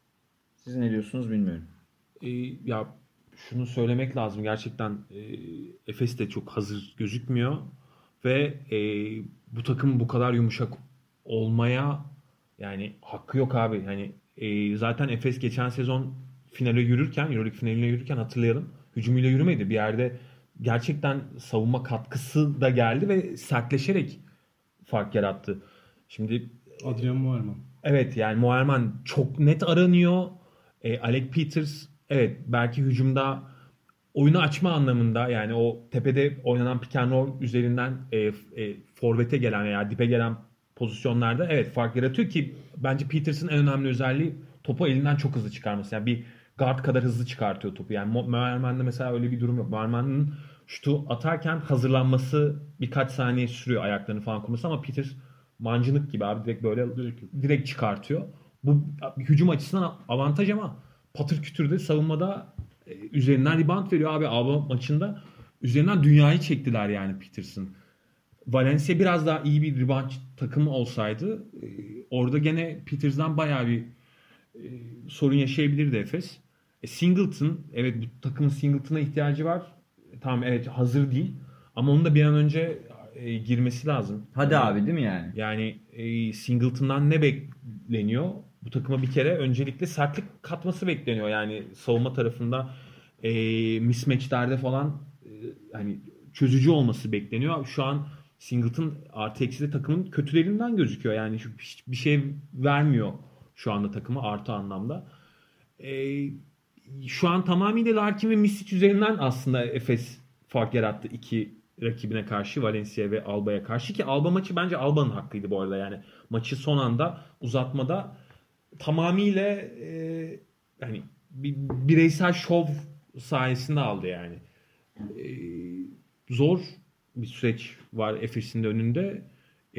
Siz ne diyorsunuz bilmiyorum. E, ya şunu söylemek lazım gerçekten e, Efes de çok hazır gözükmüyor ve e, bu takım bu kadar yumuşak olmaya yani hakkı yok abi. Yani e, zaten Efes geçen sezon finale yürürken, Euroleague finaline yürürken hatırlayalım. Hücumuyla yürümedi. Bir yerde gerçekten savunma katkısı da geldi ve sertleşerek fark yarattı. Şimdi Adrian Muharman. evet yani Moerman çok net aranıyor. E, Alec Peters evet belki hücumda oyunu açma anlamında yani o tepede oynanan pick and roll üzerinden e, e, forvete gelen veya dipe gelen pozisyonlarda evet fark yaratıyor ki bence Peters'ın en önemli özelliği topu elinden çok hızlı çıkarması. Yani bir guard kadar hızlı çıkartıyor topu. Yani Mo- Moerman'da mesela öyle bir durum yok. Moerman'ın şutu atarken hazırlanması birkaç saniye sürüyor ayaklarını falan kurması ama Peters mancınık gibi abi direkt böyle Direkt yok. direkt çıkartıyor. Bu hücum açısından avantaj ama patır kütürde savunmada e, üzerinden rebound veriyor abi. Alba maçında üzerinden dünyayı çektiler yani Peters'ın. Valencia biraz daha iyi bir rebound takımı olsaydı e, orada gene Peters'dan bayağı bir e, sorun yaşayabilirdi Efes. E, Singleton evet bu takımın Singleton'a ihtiyacı var. E, tamam evet hazır değil ama onun da bir an önce e, girmesi lazım. Hadi Yani- abi değil mi yani? yani e, Singleton'dan ne bekleniyor? Bu takıma bir kere öncelikle sertlik katması bekleniyor. Yani savunma tarafında e, mismatchlerde falan e, hani çözücü olması bekleniyor. Şu an Singleton artı eksi de takımın kötülerinden gözüküyor. Yani şu, bir şey vermiyor şu anda takıma artı anlamda. E, şu an tamamıyla Larkin ve Misic üzerinden aslında Efes fark yarattı iki rakibine karşı, Valencia ve Alba'ya karşı ki Alba maçı bence Alba'nın hakkıydı bu arada. Yani maçı son anda uzatmada tamamıyla e, yani bir bireysel şov sayesinde aldı yani. E, zor bir süreç var Efes'in de önünde. E,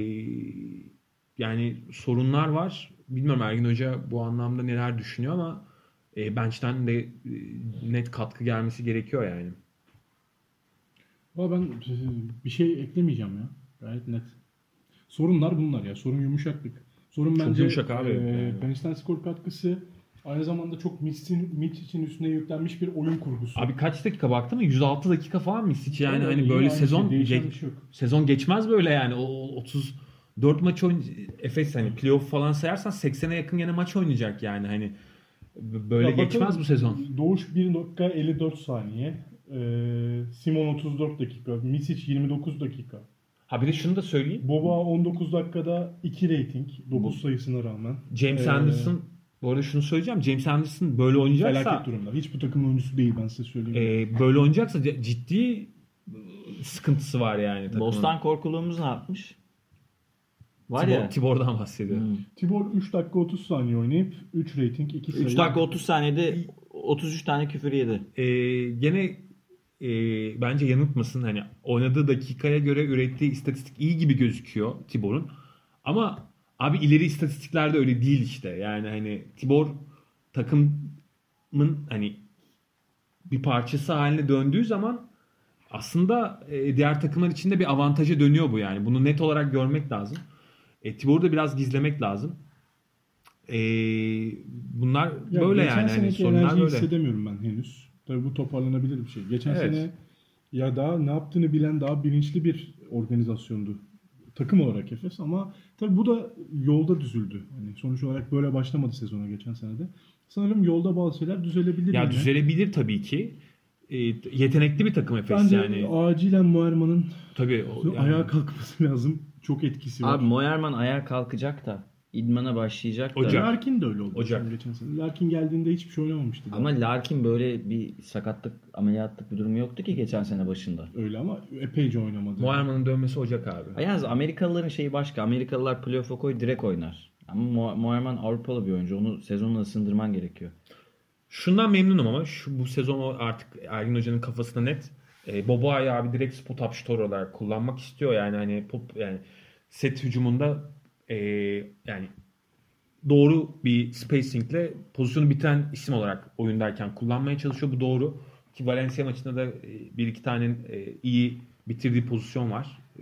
yani sorunlar var. Bilmiyorum Ergin Hoca bu anlamda neler düşünüyor ama e, bench'ten de e, net katkı gelmesi gerekiyor yani. Ama ben bir şey eklemeyeceğim ya. Gayet net. Sorunlar bunlar ya. Sorun yumuşaklık. Sorun Çok bence yumuşak abi. E, Yani. Penis'ten skor katkısı aynı zamanda çok Mitch'in Mitch için üstüne yüklenmiş bir oyun kurgusu. Abi kaç dakika baktın mı? yüz altı dakika falan Misic yani Evet, hani yine böyle aynı sezon şey, değişen ge- bir şey yok. sezon geçmez böyle yani. O o otuz dört maç oyun Efes hani playoff falan sayarsan seksene yakın gene maç oynayacak yani hani b- böyle Ya geçmez bakın, bu sezon. Doğuş bir dakika elli dört saniye. Ee, Simon otuz dört dakika. Misic yirmi dokuz dakika. Ha bir de şunu da söyleyeyim. Boba on dokuz dakikada iki rating. dokuz sayısına rağmen. James Ee, Anderson, bu arada şunu söyleyeceğim. James Anderson böyle oynayacaksa Felaket durumda. Hiç bu takımın oyuncusu değil, ben size söyleyeyim. e, böyle oynayacaksa c- ciddi sıkıntısı var yani takımın. Bostan korkuluğumuz ne yapmış? Var Tibor, ya. Tibor'dan bahsediyor. Hmm. Tibor üç dakika otuz saniye oynayıp üç rating, iki sayı. üç dakika otuz saniyede otuz üç tane küfür yedi. Ee, gene e, bence yanıltmasın, hani oynadığı dakikaya göre ürettiği istatistik iyi gibi gözüküyor Tibor'un. Ama abi ileri istatistiklerde öyle değil işte. Yani hani Tibor takımın hani bir parçası haline döndüğü zaman aslında e, diğer takımlar için de bir avantaja dönüyor bu yani. Bunu net olarak görmek lazım. E, Tibor'u da biraz gizlemek lazım. E, bunlar Ya böyle geçen yani. Hani seneki sorunlar enerjiyi böyle. hissedemiyorum ben henüz. Tabii bu toparlanabilir bir şey. Geçen Evet. sene ya daha ne yaptığını bilen, daha bilinçli bir organizasyondu. Takım olarak Efes, ama tabii bu da yolda düzüldü. Yani sonuç olarak böyle başlamadı sezona geçen senede. Sanırım yolda bazı şeyler düzelebilir. Ya yine. düzelebilir tabii ki. E, yetenekli bir takım Efes Bence yani. acilen Moerman'ın Tabii o- yani. ayağa kalkması lazım. Çok etkisi var. Abi Moerman ayağa kalkacak da idmana başlayacak da. Ocak. Larkin de öyle oldu. Ocak. Geçen sene. Larkin geldiğinde hiçbir şey oynamamıştı. Ama Larkin böyle bir sakatlık, ameliyatlık bir durumu yoktu ki geçen sene başında. Öyle ama epeyce oynamadı. Moerman'ın dönmesi Ocak abi. Yalnız Amerikalıların şeyi başka. Amerikalılar playoff'a koy direkt oynar. Ama Mo- Moerman Avrupalı bir oyuncu. Onu sezonla ısındırman gerekiyor. Şundan memnunum ama şu bu sezon o artık Ergin Hoca'nın kafasında net. E, Boboa'yı abi direkt spot up shooter olarak kullanmak istiyor. Yani hani pop yani set hücumunda e, yani doğru bir spacingle pozisyonu bitiren isim olarak oyundayken kullanmaya çalışıyor. Bu doğru. Ki Valencia maçında da e, bir iki tane e, iyi bitirdiği pozisyon var. E,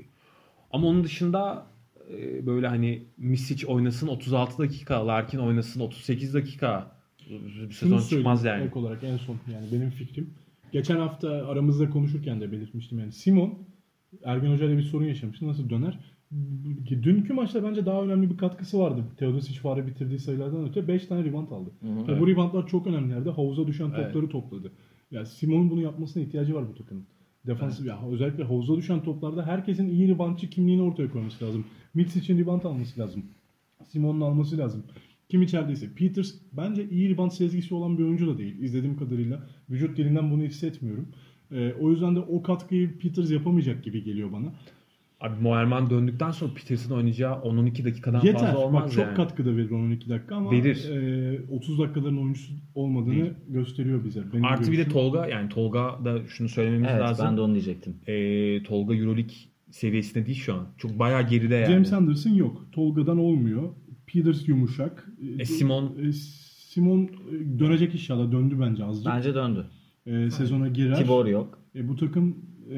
ama onun dışında e, böyle hani Misic oynasın otuz altı dakika, Larkin oynasın otuz sekiz dakika, bir sezon Şunu çıkmaz söyleyeyim yani. ek olarak en son, yani benim fikrim. Geçen hafta aramızda konuşurken de belirtmiştim yani. Simon Ergin Hoca ile bir sorun yaşamıştı. Nasıl döner? Dünkü maçta bence daha önemli bir katkısı vardı. Teodosic Fare bitirdiği sayılardan öte beş tane rebound aldı. Hı hı. Ve bu reboundlar çok önemli yerde. Havuza düşen topları Evet. topladı. Yani Simon'un bunu yapmasına ihtiyacı var bu takımın. Defansif, ya özellikle havuza düşen toplarda herkesin iyi reboundçı kimliğini ortaya koyması lazım. Mitch için rebound alması lazım. Simon'un alması lazım. Kim içerideyse. Peters bence iyi rebound sezgisi olan bir oyuncu da değil. İzlediğim kadarıyla. Vücut dilinden bunu hissetmiyorum. Ee, o yüzden de o katkıyı Peters yapamayacak gibi geliyor bana. Abi Moerman döndükten sonra Peters'ın oynayacağı on on iki dakikadan Yeter. fazla olmaz Bak, çok yani. katkıda verir on iki dakika ama Verir. e, otuz dakikaların oyuncusu olmadığını Değil. gösteriyor bize. Benim Artı bir de görüşüm. Tolga, yani Tolga da şunu söylememiz Evet lazım. ben de onu diyecektim. E, Tolga Euroleague seviyesinde değil şu an. Çok bayağı geride yani. James Anderson yok. Tolga'dan olmuyor. Peters yumuşak. E, Simon- E, Simon e, dönecek inşallah. Döndü bence azıcık. Bence döndü. E, sezona girer. Tibor yok. E, bu takım e,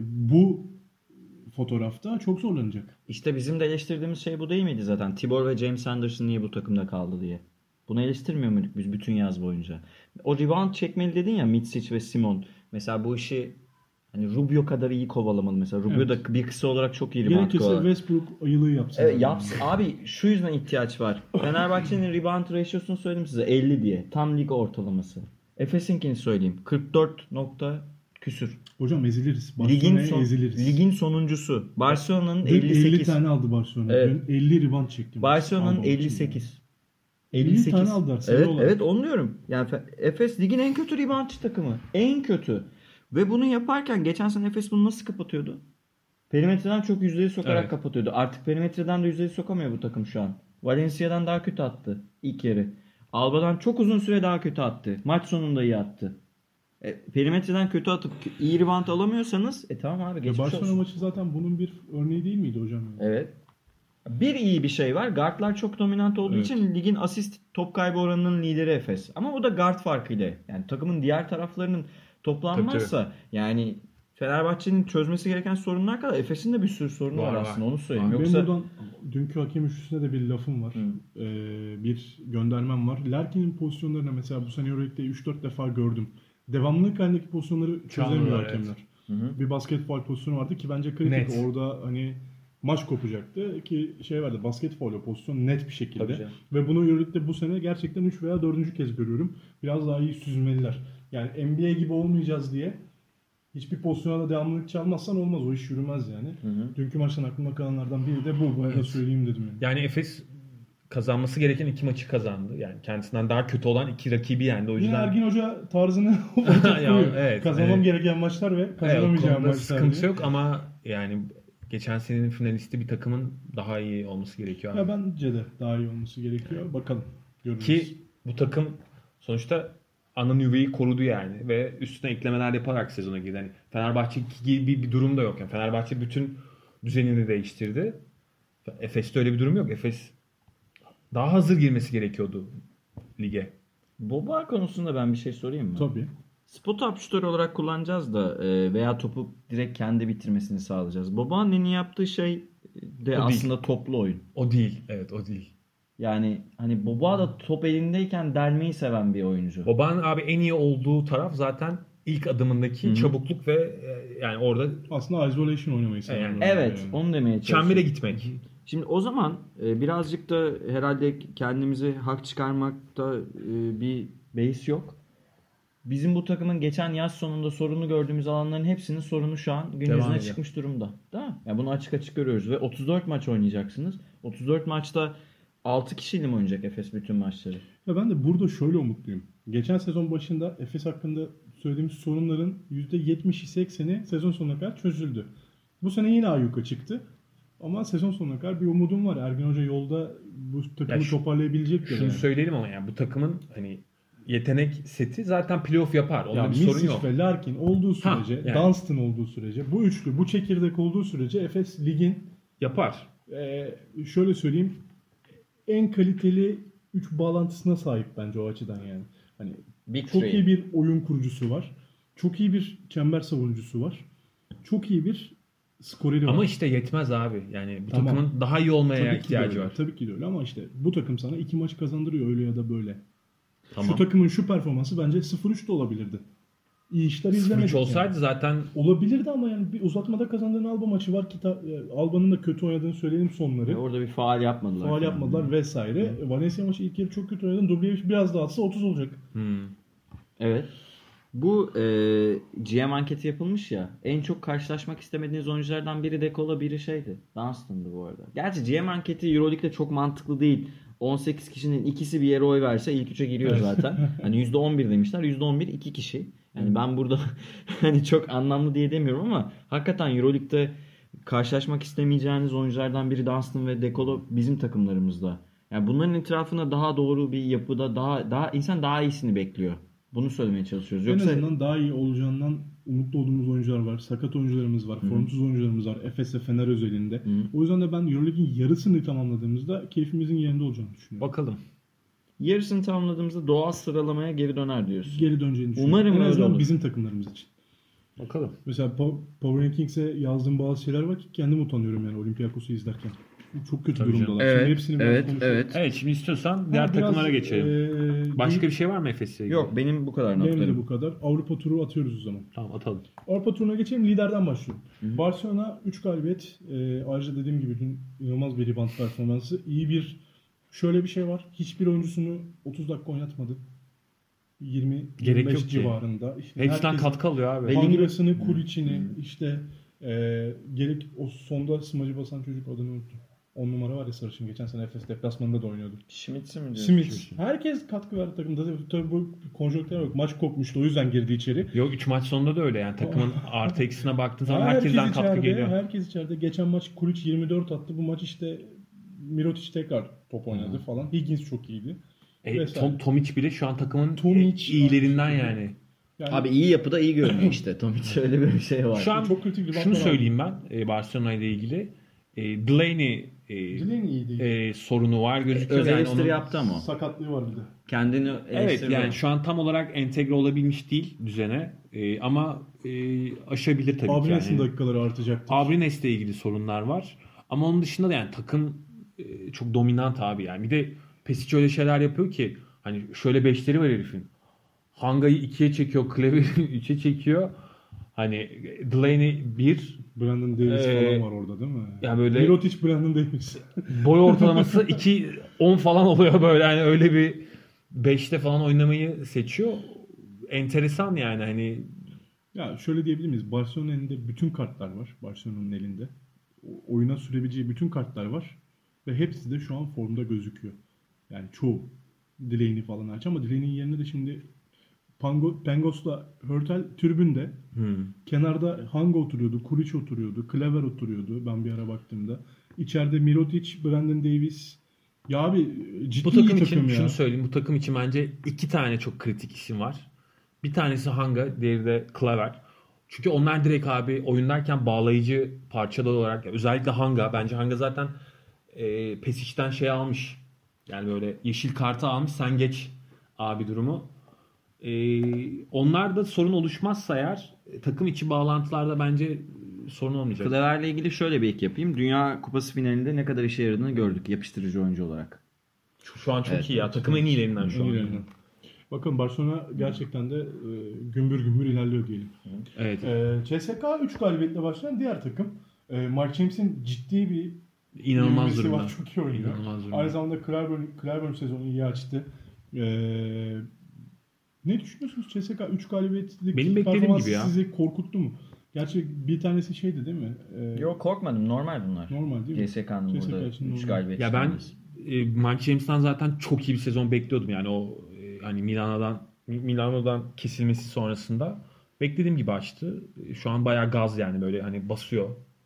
bu fotoğrafta çok zorlanacak. İşte bizim de eleştirdiğimiz şey bu değil miydi zaten? Tibor ve James Anderson niye bu takımda kaldı diye. Bunu eleştirmiyor muyduk biz bütün yaz boyunca? O rebound çekmeli dedin ya, Mitsic ve Simon. Mesela bu işi hani Rubio kadar iyi kovalamalı mesela. Rubio Evet. da bir kısa olarak çok iyi rebound Gerekirse kovalar. Westbrook ayılığı yapsın. Evet yapsın. Abi şu yüzden ihtiyaç var. Fenerbahçe'nin rebound ratio'sunu söyleyeyim size. elli diye. Tam lig ortalaması. Efes'inkini söyleyeyim. kırk dört nokta küsür. Hocam eziliriz. Ligin, Barcelona'ya son, eziliriz. ligin sonuncusu. Barcelona'nın Dün elli elli sekiz. tane aldı Barcelona. Evet. Ben elli rebound çektim. Barcelona'nın Aldı elli için. sekiz. elli tane aldılar sayı Evet, olarak. evet onu diyorum. Yani Fe- Efes ligin en kötü reboundçı takımı. En kötü. Ve bunu yaparken geçen sene Efes bunu nasıl kapatıyordu? Perimetreden çok yüzdeyi sokarak Evet. kapatıyordu. Artık perimetreden de yüzdeyi sokamıyor bu takım şu an. Valencia'dan daha kötü attı ilk yarı. Alba'dan çok uzun süre daha kötü attı. Maç sonunda iyi attı. E, perimetreden kötü atıp iyi rebound alamıyorsanız e tamam abi Ve geçmiş Barcelona olsun. maçı zaten bunun bir örneği değil miydi hocam? Evet. Bir iyi bir şey var. Guardlar çok dominant olduğu Evet. için ligin asist top kaybı oranının lideri Efes. Ama o da guard farkıyla. Yani takımın diğer taraflarının toplanmazsa yani Fenerbahçe'nin çözmesi gereken sorunlar kadar Efes'in de bir sürü sorunu var, Var, var. aslında onu söyleyeyim. Ben Yoksa buradan dünkü hakem üçlüsüne de bir lafım var. Hı. Ee, bir göndermem var. Larkin'in pozisyonlarını mesela bu sene Euroleague'de üç dört defa gördüm. Devamlılık halindeki pozisyonları çözemiyor Çalmıyorlar, hakemler. Hı hı. Bir basket faul pozisyonu vardı ki bence kritik. Net. Orada hani maç kopacaktı ki şey vardı, basket faul o pozisyon net bir Tabii şekilde. canım. Ve bunu Euroleague'de bu sene gerçekten üç veya dördüncü kez görüyorum. Biraz daha iyi süzmeliler. Yani N B A gibi olmayacağız diye hiçbir pozisyona da devamlılık çalmazsan olmaz. O iş yürümez yani. Hı hı. Dünkü maçtan aklımda kalanlardan biri de bu. Bayağı da söyleyeyim dedim yani. Yani Efes kazanması gereken iki maçı kazandı. Yani kendisinden daha kötü olan iki rakibi yendi. O Yine yüzden Ergin Hoca tarzını ortaya Ya, koyuyor. evet, Kazanmam evet. gereken maçlar ve evet, o kazanamayacağım konuda maçlar sıkıntı diye. yok ama yani geçen senenin finalisti bir takımın daha iyi olması gerekiyor. Ya Abi. bence de daha iyi olması gerekiyor. Bakalım. Görürüz. Ki bu takım sonuçta ana nüveyi korudu yani ve üstüne eklemeler yaparak sezona girdi. Yani Fenerbahçe gibi bir, bir durum da yok. Yani Fenerbahçe bütün düzenini değiştirdi. Efes'te öyle bir durum yok. Efes daha hazır girmesi gerekiyordu lige. Boba konusunda ben bir şey sorayım mı? Tabii. Spot up şutör olarak kullanacağız da e, veya topu direkt kendi bitirmesini sağlayacağız. Boba'nın en iyi yaptığı şey de O aslında değil. toplu oyun. O değil. Evet o değil. Yani hani Boba da top elindeyken delmeyi seven bir oyuncu. Boban abi en iyi olduğu taraf zaten ilk adımındaki Hı-hı. çabukluk ve e, yani orada Aslında isolation oynamayı seven Yani, bir oyuncu Evet, yani. onu demeye çalışıyorum. çembere gitmek. Şimdi o zaman e, birazcık da herhalde kendimize hak çıkarmakta e, bir beis yok. Bizim bu takımın geçen yaz sonunda sorunu gördüğümüz alanların hepsinin sorunu şu an gün Devam yüzüne ediyor. çıkmış durumda. Değil mi? Yani bunu açık açık görüyoruz ve otuz dört maç oynayacaksınız. otuz dört maçta altı kişiyle mi oynayacak Efes bütün maçları? Ya ben de burada şöyle umutluyum. Geçen sezon başında Efes hakkında söylediğimiz sorunların yüzde yetmişi sekseni sezon sonuna kadar çözüldü. Bu sene yine ayyuka çıktı. Ama sezon sonuna kadar bir umudum var. Ergin Hoca yolda bu takımı Ya şu- toparlayabilecek. Şunu yani. söyleyelim ama yani bu takımın hani yetenek seti zaten playoff yapar. Onda Ya bir sorun Misic yok. ve Larkin olduğu Ha, sürece, yani. Dunstan olduğu sürece, bu üçlü, bu çekirdek olduğu sürece Efes ligin Yapar. e, şöyle söyleyeyim en kaliteli üç bağlantısına sahip bence o açıdan yani. Hani Big çok three. iyi bir oyun kurucusu var. Çok iyi bir çember savunucusu var. Çok iyi bir skoreri var. Ama işte yetmez abi. Yani bu Tamam. takımın daha iyi olmaya Tabii ki de ihtiyacı öyle. var. Tabii ki de öyle ama işte bu takım sana iki maç kazandırıyor öyle ya da böyle. Tamam. Şu takımın şu performansı bence sıfır üç de olabilirdi. İyi işler izlemedik. Üç olsaydı yani. zaten Olabilirdi ama yani bir uzatmada kazandığın Alba maçı var ki ta- e, Alba'nın da kötü oynadığını söyleyelim sonları. Ve orada bir faal yapmadılar. Faal falan. yapmadılar vesaire. Valencia maçı ilk yarı çok kötü oynadın. Dubljevic biraz daha atsa otuz olacak. hmm. Evet. Bu e, G M anketi yapılmış ya. En çok karşılaşmak istemediğiniz oyunculardan biri Dekola, biri şeydi. Dunstan'dı bu arada. Gerçi G M anketi Euroleague'de çok mantıklı değil. on sekiz kişinin ikisi bir yere oy verse ilk üçe giriyor zaten. Hani yüzde on bir demişler. yüzde on bir iki kişi. Yani ben burada hani çok anlamlı diye demiyorum ama hakikaten Euroleague'de karşılaşmak istemeyeceğiniz oyunculardan biri Dunstan ve Dekolo bizim takımlarımızda. Yani bunların etrafına daha doğru bir yapıda daha daha insan daha iyisini bekliyor. Bunu söylemeye çalışıyoruz. Yoksa En azından daha iyi olacağından umutlu olduğumuz oyuncular var. Sakat oyuncularımız var. Formsuz oyuncularımız var. Efes ve Fener özelinde. Hı. O yüzden de ben Euroleague'in yarısını tamamladığımızda keyfimizin yerinde olacağını düşünüyorum. Bakalım. yarısını tamamladığımızda doğal sıralamaya geri döner diyorsun. Geri döneceğini düşünüyorum. Umarım en öyle azından olur. bizim takımlarımız için. Bakalım. Mesela Po- Power Rankings'e yazdığım bazı şeyler var ki kendim utanıyorum yani Olympiakos'u izlerken. Çok kötü Tabii durumdalar. canım. Şimdi Evet, hepsini biraz evet, konuşalım. evet. Evet şimdi istiyorsan Ha, diğer biraz, takımlara geçelim. eee, Başka bir- bir şey var mı Efes'le ilgili? Yok benim bu kadar Benim de notlarım. bu kadar. Avrupa turu atıyoruz o zaman. Tamam atalım. Avrupa turuna geçelim. Liderden başlıyorum. Barcelona üç galibiyet. Ee, ayrıca dediğim gibi dün inanılmaz bir rebound performansı. İyi bir şöyle bir şey var. Hiçbir oyuncusunu otuz dakika oynatmadı. yirmi Gerek yirmi beş yok ki. civarında. İşte Hepsinden herkes- katkı alıyor abi. Ve- Pangras'ını, Kuric'ini işte e, gerek o sonda smacı basan çocuk adını unuttum. on numara var ya sarışın. Geçen sene Efes deplasmanında da oynuyordu. Schmitz'i mi diyorsun? Smith. Herkes katkı verdi takımda. Tabii, tabii bu konjonktüre bak. Maç kopmuştu. O yüzden girdi içeri. Yok üç maç sonunda da öyle yani takımın artı eksisine baktığın zaman Herkes herkesten katkı içeride, geliyor. Herkes içeride. Geçen maç Kuric yirmi dört attı. Bu maç işte Mirotic tekrar top oynadı falan. Higgins çok iyiydi. E, Vesaire. Tom, Tomic bile şu an takımın Tomic- e, iyilerinden yani. Yani Abi iyi yapıda iyi görünüyor işte. Tomic öyle bir şey var. Şu an çok kritik bir şunu bakma söyleyeyim ben e, Barcelona ile ilgili. E, Delaney e, Delaney iyi değil. e, sorunu var gözüküyor. Öz Yani eleştiri onun- yaptı ama. Sakatlığı var bir de. Kendini Evet eleştirme. yani şu an tam olarak entegre olabilmiş değil düzene. E, ama e, aşabilir tabii ki. Abrines'in Yani. dakikaları artacaktır. Abrines'le ilgili sorunlar var. Ama onun dışında da yani takım e, çok dominant abi yani. Bir de Pesic öyle şeyler yapıyor ki hani şöyle beşleri var herifin. Hanga'yı ikiye çekiyor, Clever'ı üçe çekiyor. Hani Delaney bir, Brandon Davis Ee, falan var orada değil mi? ya böyle- Mirotic, Brandon Davis. boy ortalaması iki on falan oluyor böyle hani öyle bir beşte falan oynamayı seçiyor. Enteresan yani hani Ya şöyle diyebilir miyiz? Barcelona'nın elinde bütün kartlar var. Barcelona'nın elinde. O- oyuna sürebileceği bütün kartlar var. Ve hepsi de şu an formda gözüküyor. Yani çoğu. Delaney falan hariç ama Delaney'in yerine de şimdi Pango, Pangos'la Hurtel tribünde. Hmm. Kenarda Hanga oturuyordu, Kuric oturuyordu, Klever oturuyordu ben bir ara baktığımda. İçeride Mirotic, Brandon Davies. Ya abi ciddi Bu takım iyi için takım ya. şunu söyleyeyim. Bu takım için bence iki tane çok kritik isim var. Bir tanesi Hanga, diğeri de Klaver. Çünkü onlar direkt abi oyundayken bağlayıcı parçalar olarak, özellikle Hanga. Bence Hanga zaten e, Pesic'ten şey almış. Yani böyle yeşil kartı almış. Sen geç abi durumu. E, onlar da sorun oluşmazsa eğer e, takım içi bağlantılarda bence e, sorun olmayacak. Klaver'le ilgili şöyle bir ek yapayım. Dünya Kupası finalinde ne kadar işe yaradığını gördük yapıştırıcı oyuncu olarak. Şu, şu an çok Evet, iyi ya. Takım en iyilerinden şu an. İyi yani. Bakın Barcelona gerçekten de e, gümbür gümbür ilerliyor diyelim. Evet. E, C S K üç galibiyetle başlayan diğer takım. E, Mark James'in ciddi bir İnanılmaz ivmesi durumda. var. Çok iyi oynuyor. İnanılmaz durumda. Aynı zamanda Clyburn, Clyburn sezonu iyi açtı. E, ne düşünüyorsunuz? C S K üç galibiyetlik Benim beklediğim performansı gibi ya. sizi korkuttu mu? Gerçi bir tanesi şeydi değil mi? E, Yok korkmadım. Normal bunlar. Normal değil mi? C S K'nın C S K burada için üç normal. galibiyet Ya ben çıkarması. e, Mike James'ten zaten çok iyi bir sezon bekliyordum. Yani o e, hani Milano'dan Milano'dan kesilmesi sonrasında beklediğim gibi açtı. E, Şu an bayağı gaz yani böyle hani basıyor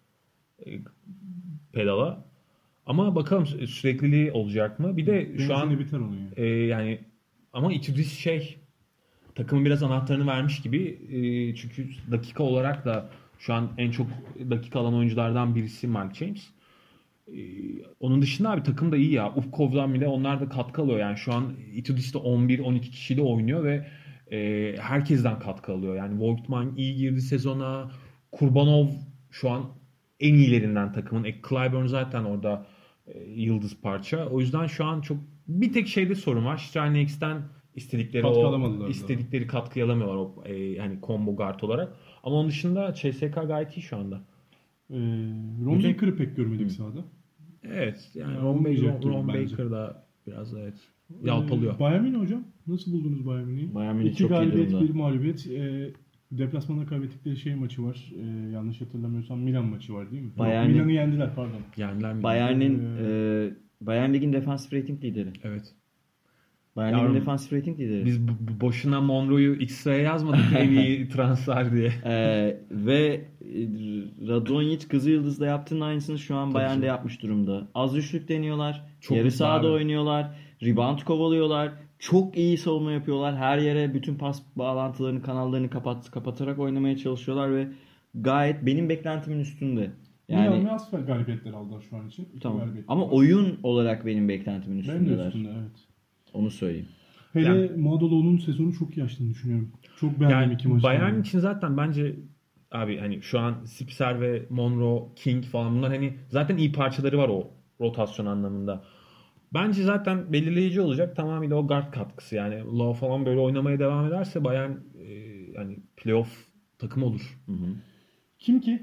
e, pedala. Ama bakalım sü- sürekliliği olacak mı? Bir de şu an Benzini biter onun yani. e, yani ama Itudis şey takımın biraz anahtarını vermiş gibi. E, çünkü dakika olarak da şu an en çok dakika alan oyunculardan birisi Mike James. Ee, onun dışında abi takım da iyi ya. Ufkov'dan bile onlar da katkı alıyor. Yani şu an Itudis'te on bir on iki kişiyle oynuyor ve e, herkesten katkı alıyor. Yani Voigtman iyi girdi sezona. Kurbanov şu an en iyilerinden takımın. E, Clyburn zaten orada e, yıldız parça. O yüzden şu an çok bir tek şeyde sorun var. Strelniks'ten istedikleri Katkı o alamadılar istedikleri katkıyı alamıyorlar o e, yani combo guard olarak. Ama onun dışında C S K gayet iyi şu anda. E, Ron Bütün- Baker'ı pek görmedik sahada. Evet yani Ya, Ron, Baker, olmayacaktır Ron bence. Baker da biraz evet yalpalıyor. Ee, Bayern Münih hocam. Nasıl buldunuz Bayern Münih'i? Bayern Münih İki çok iyi galibiyet, durumda. bir mağlubiyet. Ee, deplasmanda kaybettikleri şey maçı var. Ee, yanlış hatırlamıyorsam Milan maçı var değil mi? Bayern Yok, Münih- Milan'ı yendiler pardon. Yendiler mi? Bayern'in Ee, e, Bayern Lig'in defans rating lideri. Evet. Bayern Yavrum, Lig'in defans rating lideri. Biz bu- bu- boşuna Monroe'yu X-ray'a yazmadık en iyi transfer diye. Ee, ve e, Radonjic Kızılyıldız'da yaptığının aynısını şu an Bayern'de canım. yapmış durumda. Az üçlük deniyorlar. Çok yarı hızlı sahada abi. oynuyorlar. Rebound kovalıyorlar. Çok iyi savunma yapıyorlar. Her yere bütün pas bağlantılarını, kanallarını kapat, kapatarak oynamaya çalışıyorlar ve gayet benim beklentimin üstünde. Yani, Yani Milan ve Asfer galibiyetler aldılar şu an için. İki tamam. galibiyet Ama var. oyun olarak benim beklentimin Benim de üstündeler. üstünde evet. Onu söyleyeyim. Hele Yani- Madolo'nun sezonu çok iyi açtığını düşünüyorum. Çok beğendim Yani iki maçta. Bayern için zaten bence abi hani şu an Spitzer ve Monroe, King falan bunlar hani zaten iyi parçaları var o rotasyon anlamında. Bence zaten belirleyici olacak tamamıyla o guard katkısı yani. Low falan böyle oynamaya devam ederse Bayern e, yani playoff takımı olur. Hı hı. Kim ki?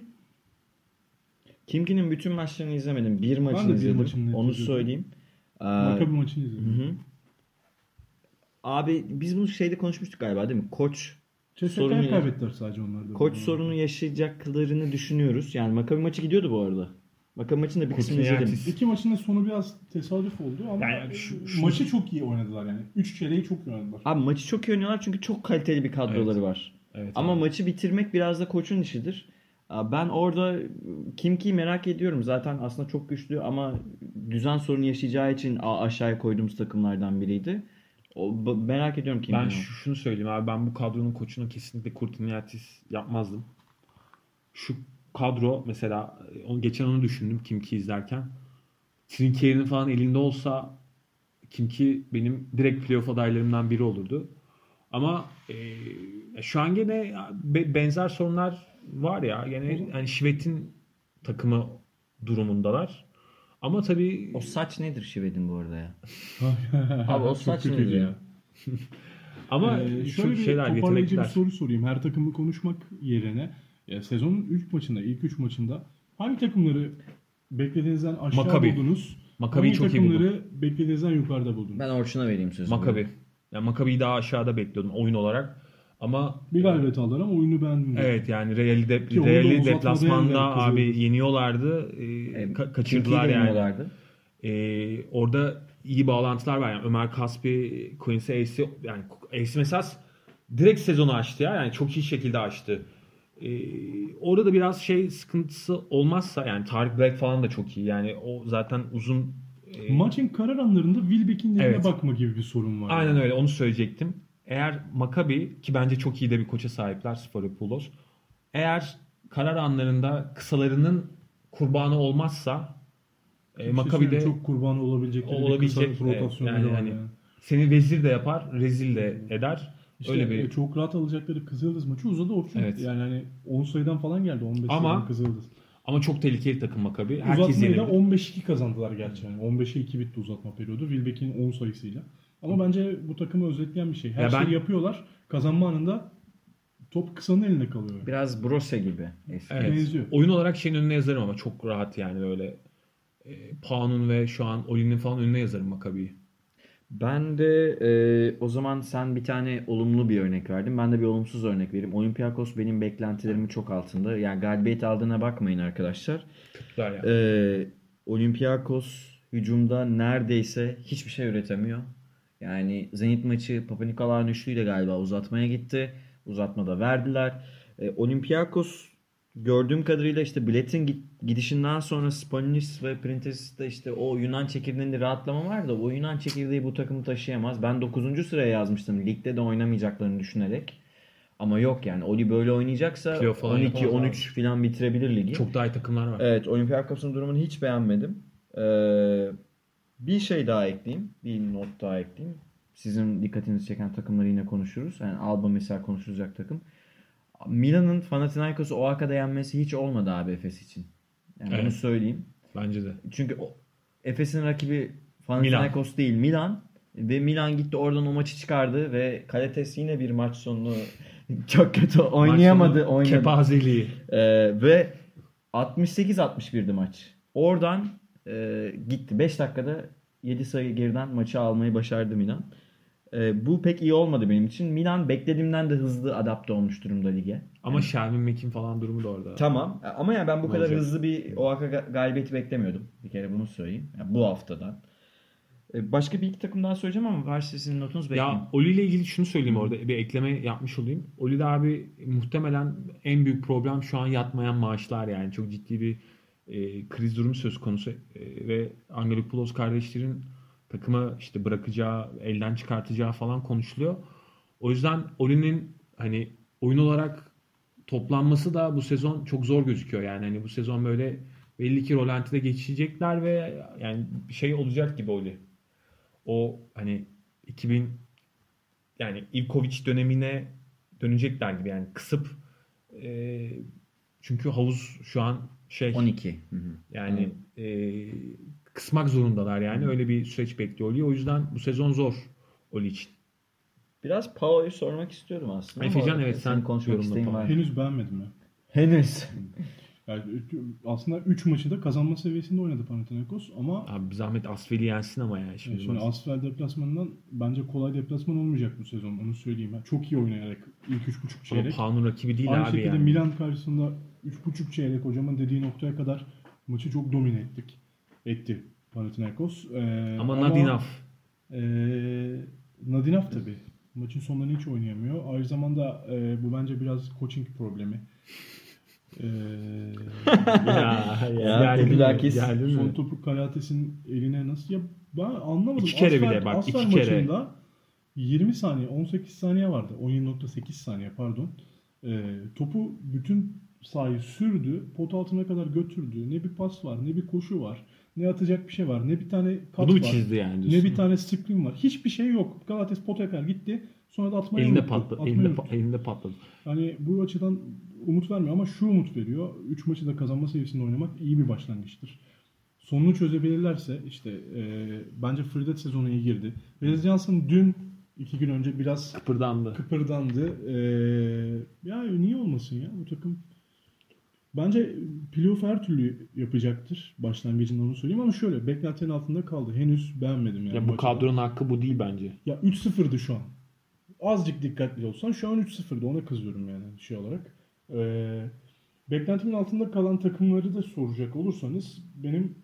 Kimki'nin bütün maçlarını izlemedim. Bir de maçını bir izledim. maçını Onu izledim. söyleyeyim. Ee, Maccabi maçını Hı izledim. hı. Abi biz bunu şeyde konuşmuştuk galiba değil mi? Koç C S K'ya sorunu kaybettiler sadece onlar da. koç sorunu yaşayacaklarını düşünüyoruz. Yani Maccabi maçı gidiyordu bu arada. Maccabi maçının da bir kısmını izledim. Kurtiniakis. İki maçın da sonu biraz tesadüf oldu ama Yani şu- şu- maçı çok iyi oynadılar yani. Üç çeyreği çok iyi oynadılar. Abi maçı çok iyi oynuyorlar çünkü çok kaliteli bir kadroları Evet. var. Evet, Ama abi. maçı bitirmek biraz da koçun işidir. Ben orada Kimki'yi merak ediyorum. Zaten aslında çok güçlü ama düzen sorunu yaşayacağı için a- aşağıya koyduğumuz takımlardan biriydi. O, b- merak ediyorum Kimki'yi. Ben şu- şunu söyleyeyim abi ben bu kadronun koçunu kesinlikle Kurtiniakis yapmazdım. Şu kadro mesela onu geçen onu düşündüm Kimki izlerken. Trinkier'in falan elinde olsa Kimki benim direkt playoff adaylarımdan biri olurdu. Ama e, şu an gene be- benzer sorunlar var ya. Gene hani Şivet'in takımı durumundalar. Ama tabii O saç nedir Şived'in bu arada ya? Abi o saç nedir ya? ama Ee, çok şöyle bir şeyler toparlayıcı bir yetenekliler. soru sorayım. Her takımı konuşmak yerine ya sezonun ilk maçında, ilk üç maçında hangi takımları beklediğinizden aşağı Maccabi. buldunuz? Maccabi'yi hangi çok iyi buldum. takımları beklediğinizden yukarıda buldunuz? Ben Orçun'a vereyim sözü. Maccabi. Yani Maccabi'yi daha aşağıda bekliyordum oyun olarak. Ama Bir galibiyet aldılar ama oyunu beğendim. evet yani Real'i de, Ki onu da Real'i uzatmada deplasmanda yendiler, abi kızıldı. yeniyorlardı. E, ka- kaçırdılar Türkiye'de yani. yeniyorlardı. E, orada iyi bağlantılar var. Yani Ömer Kaspi, Quincy Ace'i yani Ace mesela direkt sezonu açtı ya. Yani çok iyi şekilde açtı. E, orada da biraz şey sıkıntısı olmazsa yani Tarık Black falan da çok iyi. Yani o zaten uzun e, Maçın karar anlarında Wilbeck'in eline Evet. bakma gibi bir sorun var. aynen yani. öyle onu söyleyecektim. Eğer Maccabi ki bence çok iyi de bir koça sahipler Sferiopoulos. Eğer karar anlarında kısalarının kurbanı olmazsa e, Bir şey Maccabi'de söyleyeyim, çok kurban olabilecekleri bir olabilecek kısa evet, rotasyonları yani var. hani yani. seni vezir de yapar, rezil de eder. İşte öyle bir e, çok rahat alacakları Kızıldız maçı uzadı opsiyon. Evet. Yani hani on sayıdan falan geldi on beş Ama- sayıdan Kızıldız. ama çok tehlikeli takım Maccabi. Herkes Uzatmayı da yenebilir. on beş iki kazandılar gerçi. Yani on beşe iki bitti uzatma periyodu. Wilbeck'in on sayısıyla. Ama bence bu takımı özetleyen bir şey. Her Ya ben- şeyi yapıyorlar. Kazanma anında top kısanın elinde kalıyor. Biraz Brose gibi. Eski. Evet. benziyor. Oyun olarak şeyin önüne yazarım ama çok rahat yani böyle e, Paun'un ve şu an Oli'nin falan önüne yazarım Maccabi'yi. Ben de e, o zaman sen bir tane olumlu bir örnek verdin. Ben de bir olumsuz örnek vereyim. Olympiakos benim beklentilerimin çok altında. Yani galibiyet aldığına bakmayın arkadaşlar. Güzel yani. E, Olympiakos hücumda neredeyse hiçbir şey üretemiyor. Yani Zenit maçı Papanikolaou'nun üçlüyle galiba uzatmaya gitti. Uzatmada verdiler. E, Olympiakos gördüğüm kadarıyla işte Blatt'in git- gidişinden sonra Spanolis ve Printes'te işte o Yunan çekirdeğinde rahatlama var da o Yunan çekirdeği bu takımı taşıyamaz. Ben dokuzuncu sıraya yazmıştım ligde de oynamayacaklarını düşünerek. Ama yok yani Oli böyle oynayacaksa Playoff falan on iki yapamaz on üç falan bitirebilir ligi. Çok daha iyi takımlar var. Evet, Olympiakos'un durumunu hiç beğenmedim. Ee, bir şey daha ekleyeyim. Bir not daha ekleyeyim. Sizin dikkatinizi çeken takımları yine konuşuruz. Yani Alba mesela konuşulacak takım. Milan'ın Panathinaikos'u o hakada yenmesi hiç olmadı abi Efes için. Yani bunu Evet. söyleyeyim. Bence de. Çünkü o, Efes'in rakibi Panathinaikos değil Milan. Ve Milan gitti oradan o maçı çıkardı ve Kalates yine bir maç sonunu çok kötü oynayamadı. Maç sonu oynadı. Kepazeliği. Ee, ve altmış sekiz altmış birdi maç. Oradan e, gitti. beş dakikada yedi sayı geriden maçı almayı başardı Milan. E, bu pek iyi olmadı benim için. Milan beklediğimden de hızlı adapte olmuş durumda lige. Ama Shelvin Mekin falan durumu da orada. Tamam. Ama yani ben bu kadar Olacak. hızlı bir Oaxaca ga- galibiyeti beklemiyordum. Bir kere bunu söyleyeyim. Yani bu haftadan. E, başka bir iki takım daha söyleyeceğim ama varsa sizin notunuz bekleyin. Ya Oli ile ilgili şunu söyleyeyim orada bir ekleme yapmış olayım. Oli'de abi muhtemelen en büyük problem şu an yatmayan maaşlar yani çok ciddi bir e, kriz durumu söz konusu E, ve Angelopoulos kardeşlerin takımı işte bırakacağı, elden çıkartacağı falan konuşuluyor. O yüzden Oli'nin hani oyun olarak toplanması da bu sezon çok zor gözüküyor yani hani bu sezon böyle belli ki rolantide geçecekler ve yani bir şey olacak gibi Oli. O hani iki bin yani Ivkovic dönemine dönecekler gibi yani kısıp e, çünkü havuz şu an şey on iki. Hı hı. yani e, kısmak zorundalar yani öyle bir süreç bekliyor Oli. O yüzden bu sezon zor Oli için. Biraz Pao'yu sormak istiyorum aslında. Efecan, ama evet, senin sen konuşmak yorumla isteğin Pao. var. Henüz beğenmedim ya. Henüz. Yani aslında üç maçı da kazanma seviyesinde oynadı Panathinaikos ama Abi bir zahmet Asfel'i yensin ama ya şimdi. yani sonra Asfer deplasmanından bence kolay deplasman olmayacak bu sezon onu söyleyeyim. Ben. Çok iyi oynayarak ilk üç buçuk Ama çeyrek. Paun'un rakibi değil Aynı abi şekilde yani. Milan karşısında üç buçuk çeyrek hocamın dediği noktaya kadar maçı çok domine ettik. Etti Panathinaikos. Ee, Ama Nadinaf. E, Nadinaf tabii. Maçın sonlarını hiç oynayamıyor. Aynı zamanda e, bu bence biraz coaching problemi. Ee, ya, Ya, geldin mi? Pedulakis. Geldin mi? son topu Kalates'in eline nasıl ya ben anlamadım. İki kere Asfer- bile bak, Asfer iki kere. maçında yirmi saniye on sekiz saniye vardı. on yedi nokta sekiz saniye pardon. Ee, topu bütün sahayı sürdü. Pot altına kadar götürdü. Ne bir pas var, ne bir koşu var, ne atacak bir şey var, ne bir tane kat Bunu mu var, çizdi yani ne diyorsun? bir tane screen var. Hiçbir şey yok. Galates potaya kadar gitti. Sonra da atmayı Elinde unuttu. patladı. Atmayı Elinde, unuttu. pa- elinde patladı. Yani bu açıdan umut vermiyor ama şu umut veriyor. üç maçı da kazanma seviyesinde oynamak iyi bir başlangıçtır. Sonunu çözebilirlerse işte e, bence Fredet sezonu iyi girdi. Wes Johnson dün iki gün önce biraz Kıpırdandı. kıpırdandı. E, ya niye olmasın ya bu takım. Bence playoff her türlü yapacaktır. Başlangıcında onu söyleyeyim ama şöyle beklentilerin altında kaldı. Henüz beğenmedim yani. Ya bu açıdan. kadronun hakkı bu değil bence. Ya üç sıfırdı şu an. azıcık dikkatli olsan şu an üç sıfırda ona kızıyorum yani şey olarak. Ee, beklentimin altında kalan takımları da soracak olursanız benim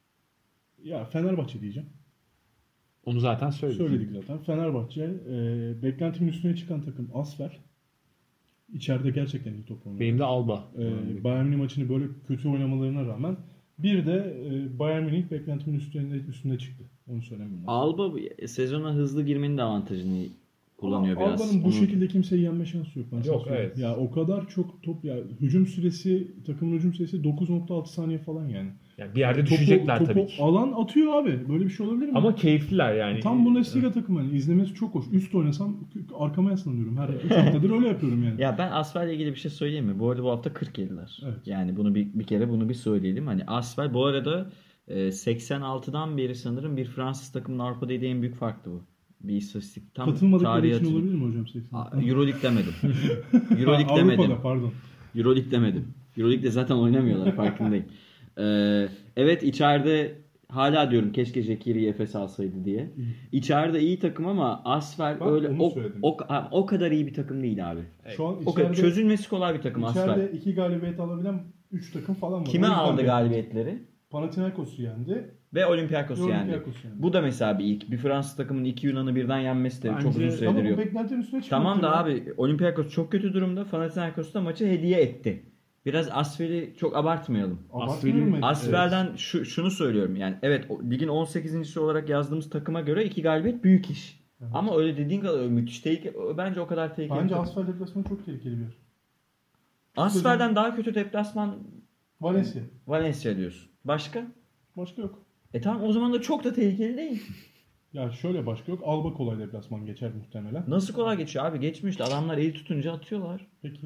ya Fenerbahçe diyeceğim. Onu zaten söyledik. Söyledik zaten. Fenerbahçe e, beklentimin üstüne çıkan takım Asfer. İçeride gerçekten iyi top oynuyor. Benim de Alba. E, Bayern Münih maçını böyle kötü oynamalarına rağmen bir de e, Bayern Münih beklentimin üstünde, üstünde çıktı. Onu söylemem lazım. Alba sezona hızlı girmenin de avantajını kullanıyor Ama biraz. Alba'nın bu Onu- şekilde kimseyi yenme şansı yok. Ben sana Yok, söyleyeyim. evet. Ya o kadar çok top ya hücum süresi takımın hücum süresi dokuz nokta altı saniye falan yani. Yani bir yerde Topu- düşecekler topu tabii ki. alan atıyor abi. Böyle bir şey olabilir mi? Ama keyifliler yani. Tam Bundesliga takımı hani izlemesi çok hoş. Üst oynasam arkama yaslanıyorum. Her üç haftadır öyle yapıyorum yani. Ya ben Asfer'le ilgili bir şey söyleyeyim mi? Bu arada bu hafta kırk yediler. Evet. Yani bunu bir, bir kere bunu bir söyleyelim. Hani Asfer bu arada e, seksen altıdan beri sanırım bir Fransız takımının Avrupa'da yediği en büyük farktı bu. Bir istatistik. Tam Katılmadıkları tarihi için hatırlıyorum. olabilir mi hocam seksen? Aa, Euroleague demedim. Euroleague Ha, demedim. Avrupa'da pardon. Euroleague demedim. Euroleague'de zaten oynamıyorlar farkındayım. Ee, evet içeride hala diyorum keşke Jekiri Efes alsaydı diye. İçeride iyi takım ama Asfer Bak, öyle onu o, söyledim. o, o kadar iyi bir takım değil abi. Şu an O kadar içeride, çözülmesi kolay bir takım Asfer. içeride iki galibiyet alabilen üç takım falan var. Kime O yüzden aldı de- galibiyetleri? Panathinaikos'u yendi. Ve Olympiakos'u Ve yendi. Olympiakos'u yendi. Bu da mesela bir ilk. Bir Fransız takımın iki Yunan'ı birden yenmesi de çok Bence- uzun Ama süredir bu yok. beklentinin üstüne çıkmadı. Tamam da ya. abi Olympiakos çok kötü durumda. Panathinaikos da maçı hediye etti. Biraz Asfer'i çok abartmayalım. Abartmıyorum ben. Asfer'den şu, şunu söylüyorum yani evet o, ligin on sekizincisi olarak yazdığımız takıma göre iki galibiyet büyük iş. Evet. Ama öyle dediğin kadar müthiş tehlike bence o kadar tehlikeli. Bence değil. Asfer deplasmanı çok tehlikeli bir yer. Asfer'den daha kötü deplasman Valencia. Valencia diyorsun. Başka? Başka yok. E tamam o zaman da çok da tehlikeli değil. Ya şöyle başka yok. Alba kolay deplasman geçer muhtemelen. Nasıl kolay geçiyor abi? Geçmiyor işte. Adamlar eli tutunca atıyorlar. Peki.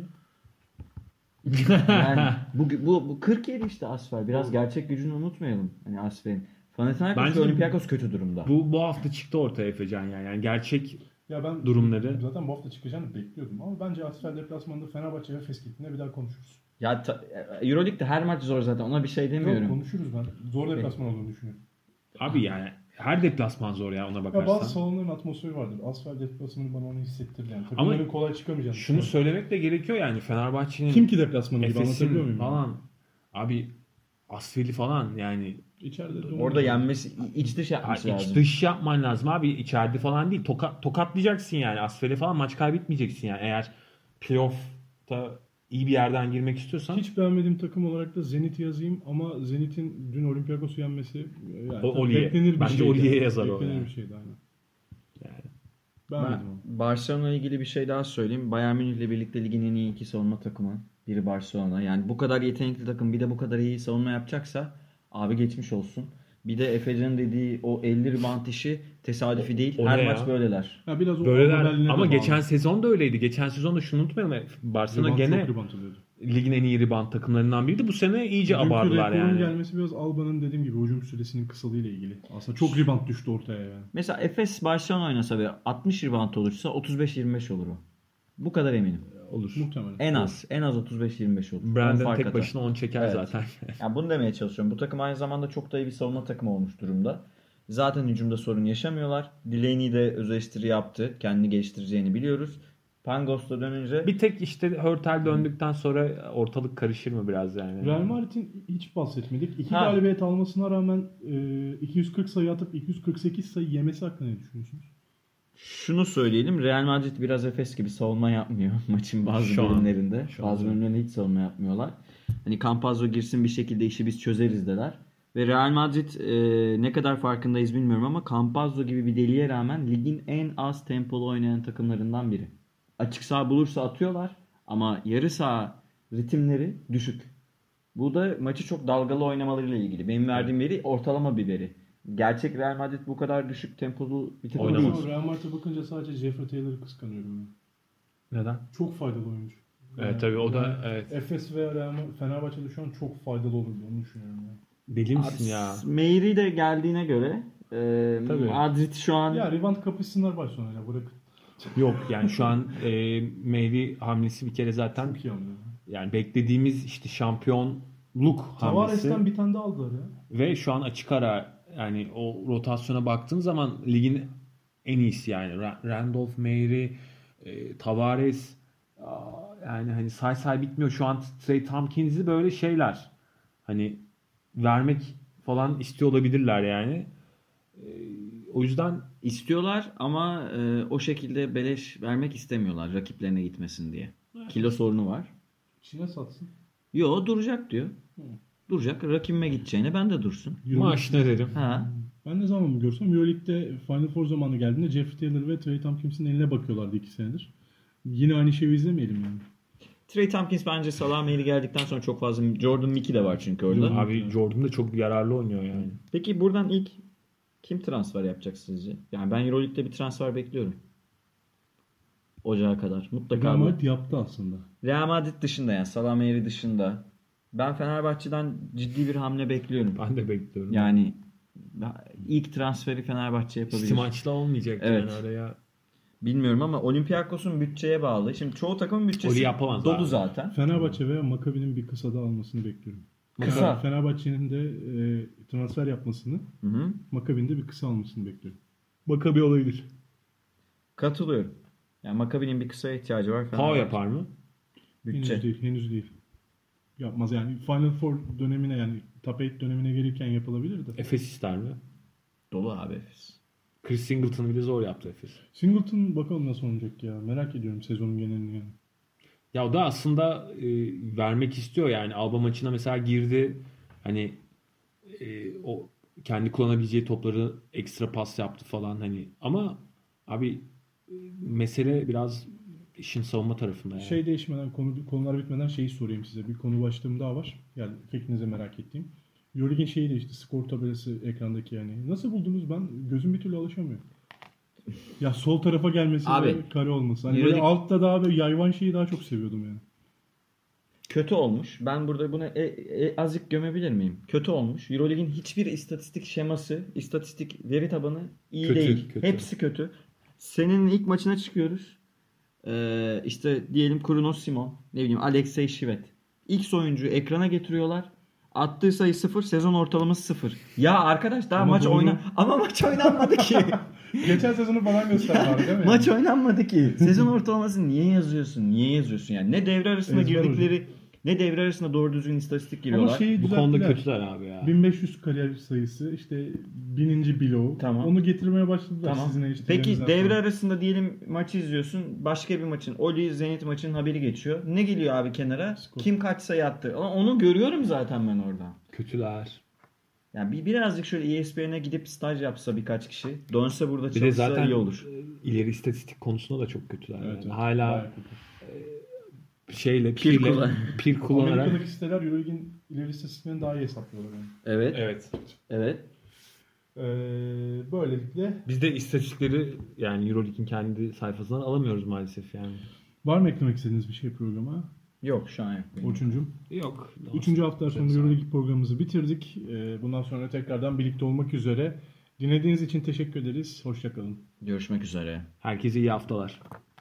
Yani bu, bu, bu kırk yedi işte Asfer. Biraz gerçek gücünü unutmayalım. Hani Asfer'in. Panathinaikos Bence ve Olympiakos kötü durumda. Bu bu hafta çıktı ortaya Efecan yani. Yani gerçek Ya ben Durumları. zaten bu hafta çıkacağını bekliyordum ama bence Asfer deplasmanında Fenerbahçe ve Efes gittiğinde bir daha konuşuruz. Ya ta, Euroleague'de her maç zor zaten. Ona bir şey demiyorum. Yok konuşuruz ben. Zor deplasman olduğunu düşünüyorum. abi yani her deplasman zor ya ona Ya bakarsan. bazı salonların atmosferi vardır. Asfer deplasmanı bana onu hissettirdi yani. Takımların Ama kolay çıkamayacağını Şunu düşünüyorum. söylemek de gerekiyor yani Fenerbahçe'nin Kim ki deplasmanı gibi anlatabiliyor Efes'in muyum? falan. Abi Asfeli falan yani İçeride de Orada yenmesi, iç dış ha, yapması iç lazım. dış yapman lazım abi. İçeride falan değil. Toka, tokatlayacaksın yani. Asfeli falan maç kaybetmeyeceksin yani. Eğer playoff'ta iyi bir yerden girmek istiyorsan. Hiç beğenmediğim takım olarak da Zenit yazayım ama Zenit'in dün Olympiakos'u yenmesi yani O- Oli'ye. beklenir bir Bence şeydi. Oli'ye yazar o Beklenir yani. bir şeydi aynen. Yani. Beğenmedim onu. Barcelona ile ilgili bir şey daha söyleyeyim. Bayern Münih ile birlikte ligin en iyi iki savunma takımı. Biri Barcelona. Yani bu kadar yetenekli takım bir de bu kadar iyi savunma yapacaksa abi geçmiş olsun. Bir de Efecan'ın dediği o elli rebound işi tesadüfi değil. O Her ne maç ya? böyleler. Ya biraz o Böyleler modeline de ama bağlı. geçen sezon da öyleydi. Geçen sezon da şunu unutmayalım. Barcelona Rebound gene çok rebound alıyordu. ligin en iyi rebound takımlarından biriydi. Bu sene iyice Dünkü abardılar rekorun yani. gelmesi biraz Alba'nın dediğim gibi hücum süresinin kısalığıyla ilgili. Aslında çok rebound düştü ortaya yani. Mesela Efes Barcelona oynasa ve altmış rebound olursa otuz beş yirmi beş olur o. Bu kadar eminim. Olur. Muhtemelen. En az. En az otuz beş yirmi beş olur. On Brandon fark tek atar. başına on çeker Evet. zaten. Yani bunu demeye çalışıyorum. Bu takım aynı zamanda çok da iyi bir savunma takımı olmuş durumda. Zaten hücumda sorun yaşamıyorlar. Delaney de öz eleştiri yaptı. Kendini geliştireceğini biliyoruz. Pangos'ta dönünce Bir tek işte Hurtel döndükten sonra ortalık karışır mı biraz yani? Real Madrid'in hiç bahsetmedik. İki Ha. galibiyet almasına rağmen e, iki yüz kırk sayı atıp iki yüz kırk sekiz sayı yemesi hakkında ne düşünüyorsunuz? şunu söyleyelim. Real Madrid biraz Efes gibi savunma yapmıyor maçın bazı Şu an. bölümlerinde. Şu an. Bazı bölümlerinde hiç savunma yapmıyorlar. Hani Campazzo girsin bir şekilde işi biz çözeriz dediler. Ve Real Madrid e, ne kadar farkındayız bilmiyorum ama Campazzo gibi bir deliye rağmen ligin en az tempolu oynayan takımlarından biri. Açık saha bulursa atıyorlar ama yarı saha ritimleri düşük. Bu da maçı çok dalgalı oynamalarıyla ilgili. Benim verdiğim veri ortalama bir veri. Gerçek Real Madrid bu kadar düşük tempolu bir takım Oynamaz. değil. Ama Real Madrid'e bakınca sadece Jeffrey Taylor'ı kıskanıyorum ben. Neden? Çok faydalı oyuncu. Evet, tabii o da- evet. Efes veya Real Madrid, Fenerbahçe'de şu an çok faydalı olurdu onu düşünüyorum yani. Deli misin Abi, ya? Meiri de geldiğine göre e, Tabii. Madrid şu an Ya rebound kapışsınlar Barcelona'yla bırakın. Yok yani şu an e, Meyri hamlesi bir kere zaten Çok iyi anlıyorum. yani beklediğimiz işte şampiyonluk hamlesi Tavares'ten bir tane de aldılar ya. ve şu an açık ara yani o rotasyona baktığın zaman ligin en iyisi yani Ra- Randolph, Meyri, e, Tavares, aa, yani hani say say bitmiyor. Şu an Trey Tompkins'i böyle şeyler hani vermek falan istiyor olabilirler yani. E, o yüzden İstiyorlar ama e, o şekilde beleş vermek istemiyorlar rakiplerine gitmesin diye. Kilo sorunu var. Çin'e satsın. Yo duracak diyor. Duracak. Rakibime gideceğine ben de dursun. maaş ne derim? Ha. Ben ne zaman mı görsem Euroleague'de Final Four zamanı geldiğinde Jeff Taylor ve Trey Tompkins'in eline bakıyorlardı iki senedir. Yine aynı şeyi izlemeyelim yani. Trey Tompkins bence Salah Meyli geldikten sonra çok fazla Jordan Mickey de var çünkü orada. Jordan- Abi Jordan da çok yararlı oynuyor yani. Peki buradan ilk kim transfer yapacak sizce? Yani ben Euroleague'de bir transfer bekliyorum. Ocağa kadar. Mutlaka. Real bu. Madrid yaptı aslında. Real Madrid dışında yani Salah Meyli dışında. Ben Fenerbahçe'den ciddi bir hamle bekliyorum. Ben de bekliyorum. Yani ilk transferi Fenerbahçe yapabilir. İstimaçla olmayacak Evet. yani oraya. Bilmiyorum ama Olympiakos'un bütçeye bağlı. Şimdi çoğu takımın bütçesi Öyle yapamaz dolu abi. zaten. Fenerbahçe veya Maccabi'nin bir kısa daha almasını bekliyorum. Kısa. Fenerbahçe'nin de e, transfer yapmasını, Hı hı. Maccabi'nin de bir kısa almasını bekliyorum. Maccabi olabilir. Katılıyorum. Yani Maccabi'nin bir kısa ihtiyacı var. Pau Fenerbahçe. yapar mı? Bütçe. Henüz değil, henüz değil. Yapmaz yani. Final Four dönemine yani Top sekiz dönemine gelirken yapılabilir de. Efes ister mi? Dolu abi Efes. Chris Singleton'ı bile zor yaptı Efes. Singleton bakalım nasıl olacak ya. Merak ediyorum sezonun genelini yani. Ya o da aslında e, vermek istiyor yani. Alba maçına mesela girdi. Hani e, o kendi kullanabileceği topları ekstra pas yaptı falan hani. Ama abi e, mesele biraz işin savunma tarafında yani. Şey değişmeden, konu, konular bitmeden şeyi sorayım size. Bir konu başlığım daha var. Yani fikrinize merak ettiğim. Euroleague'in şeyi değişti. Skor tabelası ekrandaki yani. Nasıl buldunuz? Ben gözüm bir türlü alışamıyor. Ya sol tarafa gelmesi Abi, ve kare olması. Hani Euroleague- böyle altta daha böyle yayvan şeyi daha çok seviyordum yani. Kötü olmuş. Ben burada bunu e, e, azıcık gömebilir miyim? Kötü olmuş. Euroleague'in hiçbir istatistik şeması, istatistik veri tabanı iyi Kötü, değil. kötü. Hepsi kötü. Senin ilk maçına çıkıyoruz. Ee, işte diyelim Krunos Simon, ne bileyim Alexey Şivet. X oyuncuyu ekrana getiriyorlar. Attığı sayı sıfır, sezon ortalaması sıfır. Ya arkadaş daha Ama maç doğru. oyna ama maç oynanmadı ki. Geçen sezonu falan gösterdiler değil mi? Maç oynanmadı ki. Sezon ortalaması niye yazıyorsun? Niye yazıyorsun yani? Ne devre arasında Ezber girdikleri, ne devre arasında doğru düzgün istatistik giriyorlar. Ama şeyi Bu konuda düzelttiler. kötüler abi ya. bin beş yüz kariyer sayısı işte bininci bloğu. Tamam. Onu getirmeye başladılar Tamam. sizin eleştirilerinizden Peki sonra. devre arasında diyelim maçı izliyorsun. Başka bir maçın, Oli Zenit maçının haberi geçiyor. Ne geliyor abi kenara? Skor. Kim kaç sayı attı? Ama onu görüyorum zaten ben orada. Kötüler. Yani bir birazcık şöyle E S P N'e gidip staj yapsa birkaç kişi, dönse burada Bir de çalışsa zaten iyi olur. e, ileri istatistik konusunda da çok kötüler. Evet, yani. evet. Hala Bayağı kötü. şeyle Pir pirle kullan- pir kullanarak Amerika'daki siteler Euroleague'in ileri istatistiklerini daha iyi hesaplıyorlar yani. Evet. evet. Evet. Ee, böylelikle Biz de istatistikleri yani EuroLeague'in kendi sayfasından alamıyoruz maalesef yani. var mı eklemek istediğiniz bir şey programa? Yok şu an yok. benim. Orçuncum. Yok. Üçüncü hafta sonu Çok sağ ol. Euroleague programımızı bitirdik. Ee, bundan sonra tekrardan birlikte olmak üzere. Dinlediğiniz için teşekkür ederiz. Hoşçakalın. Görüşmek üzere. Herkese iyi haftalar.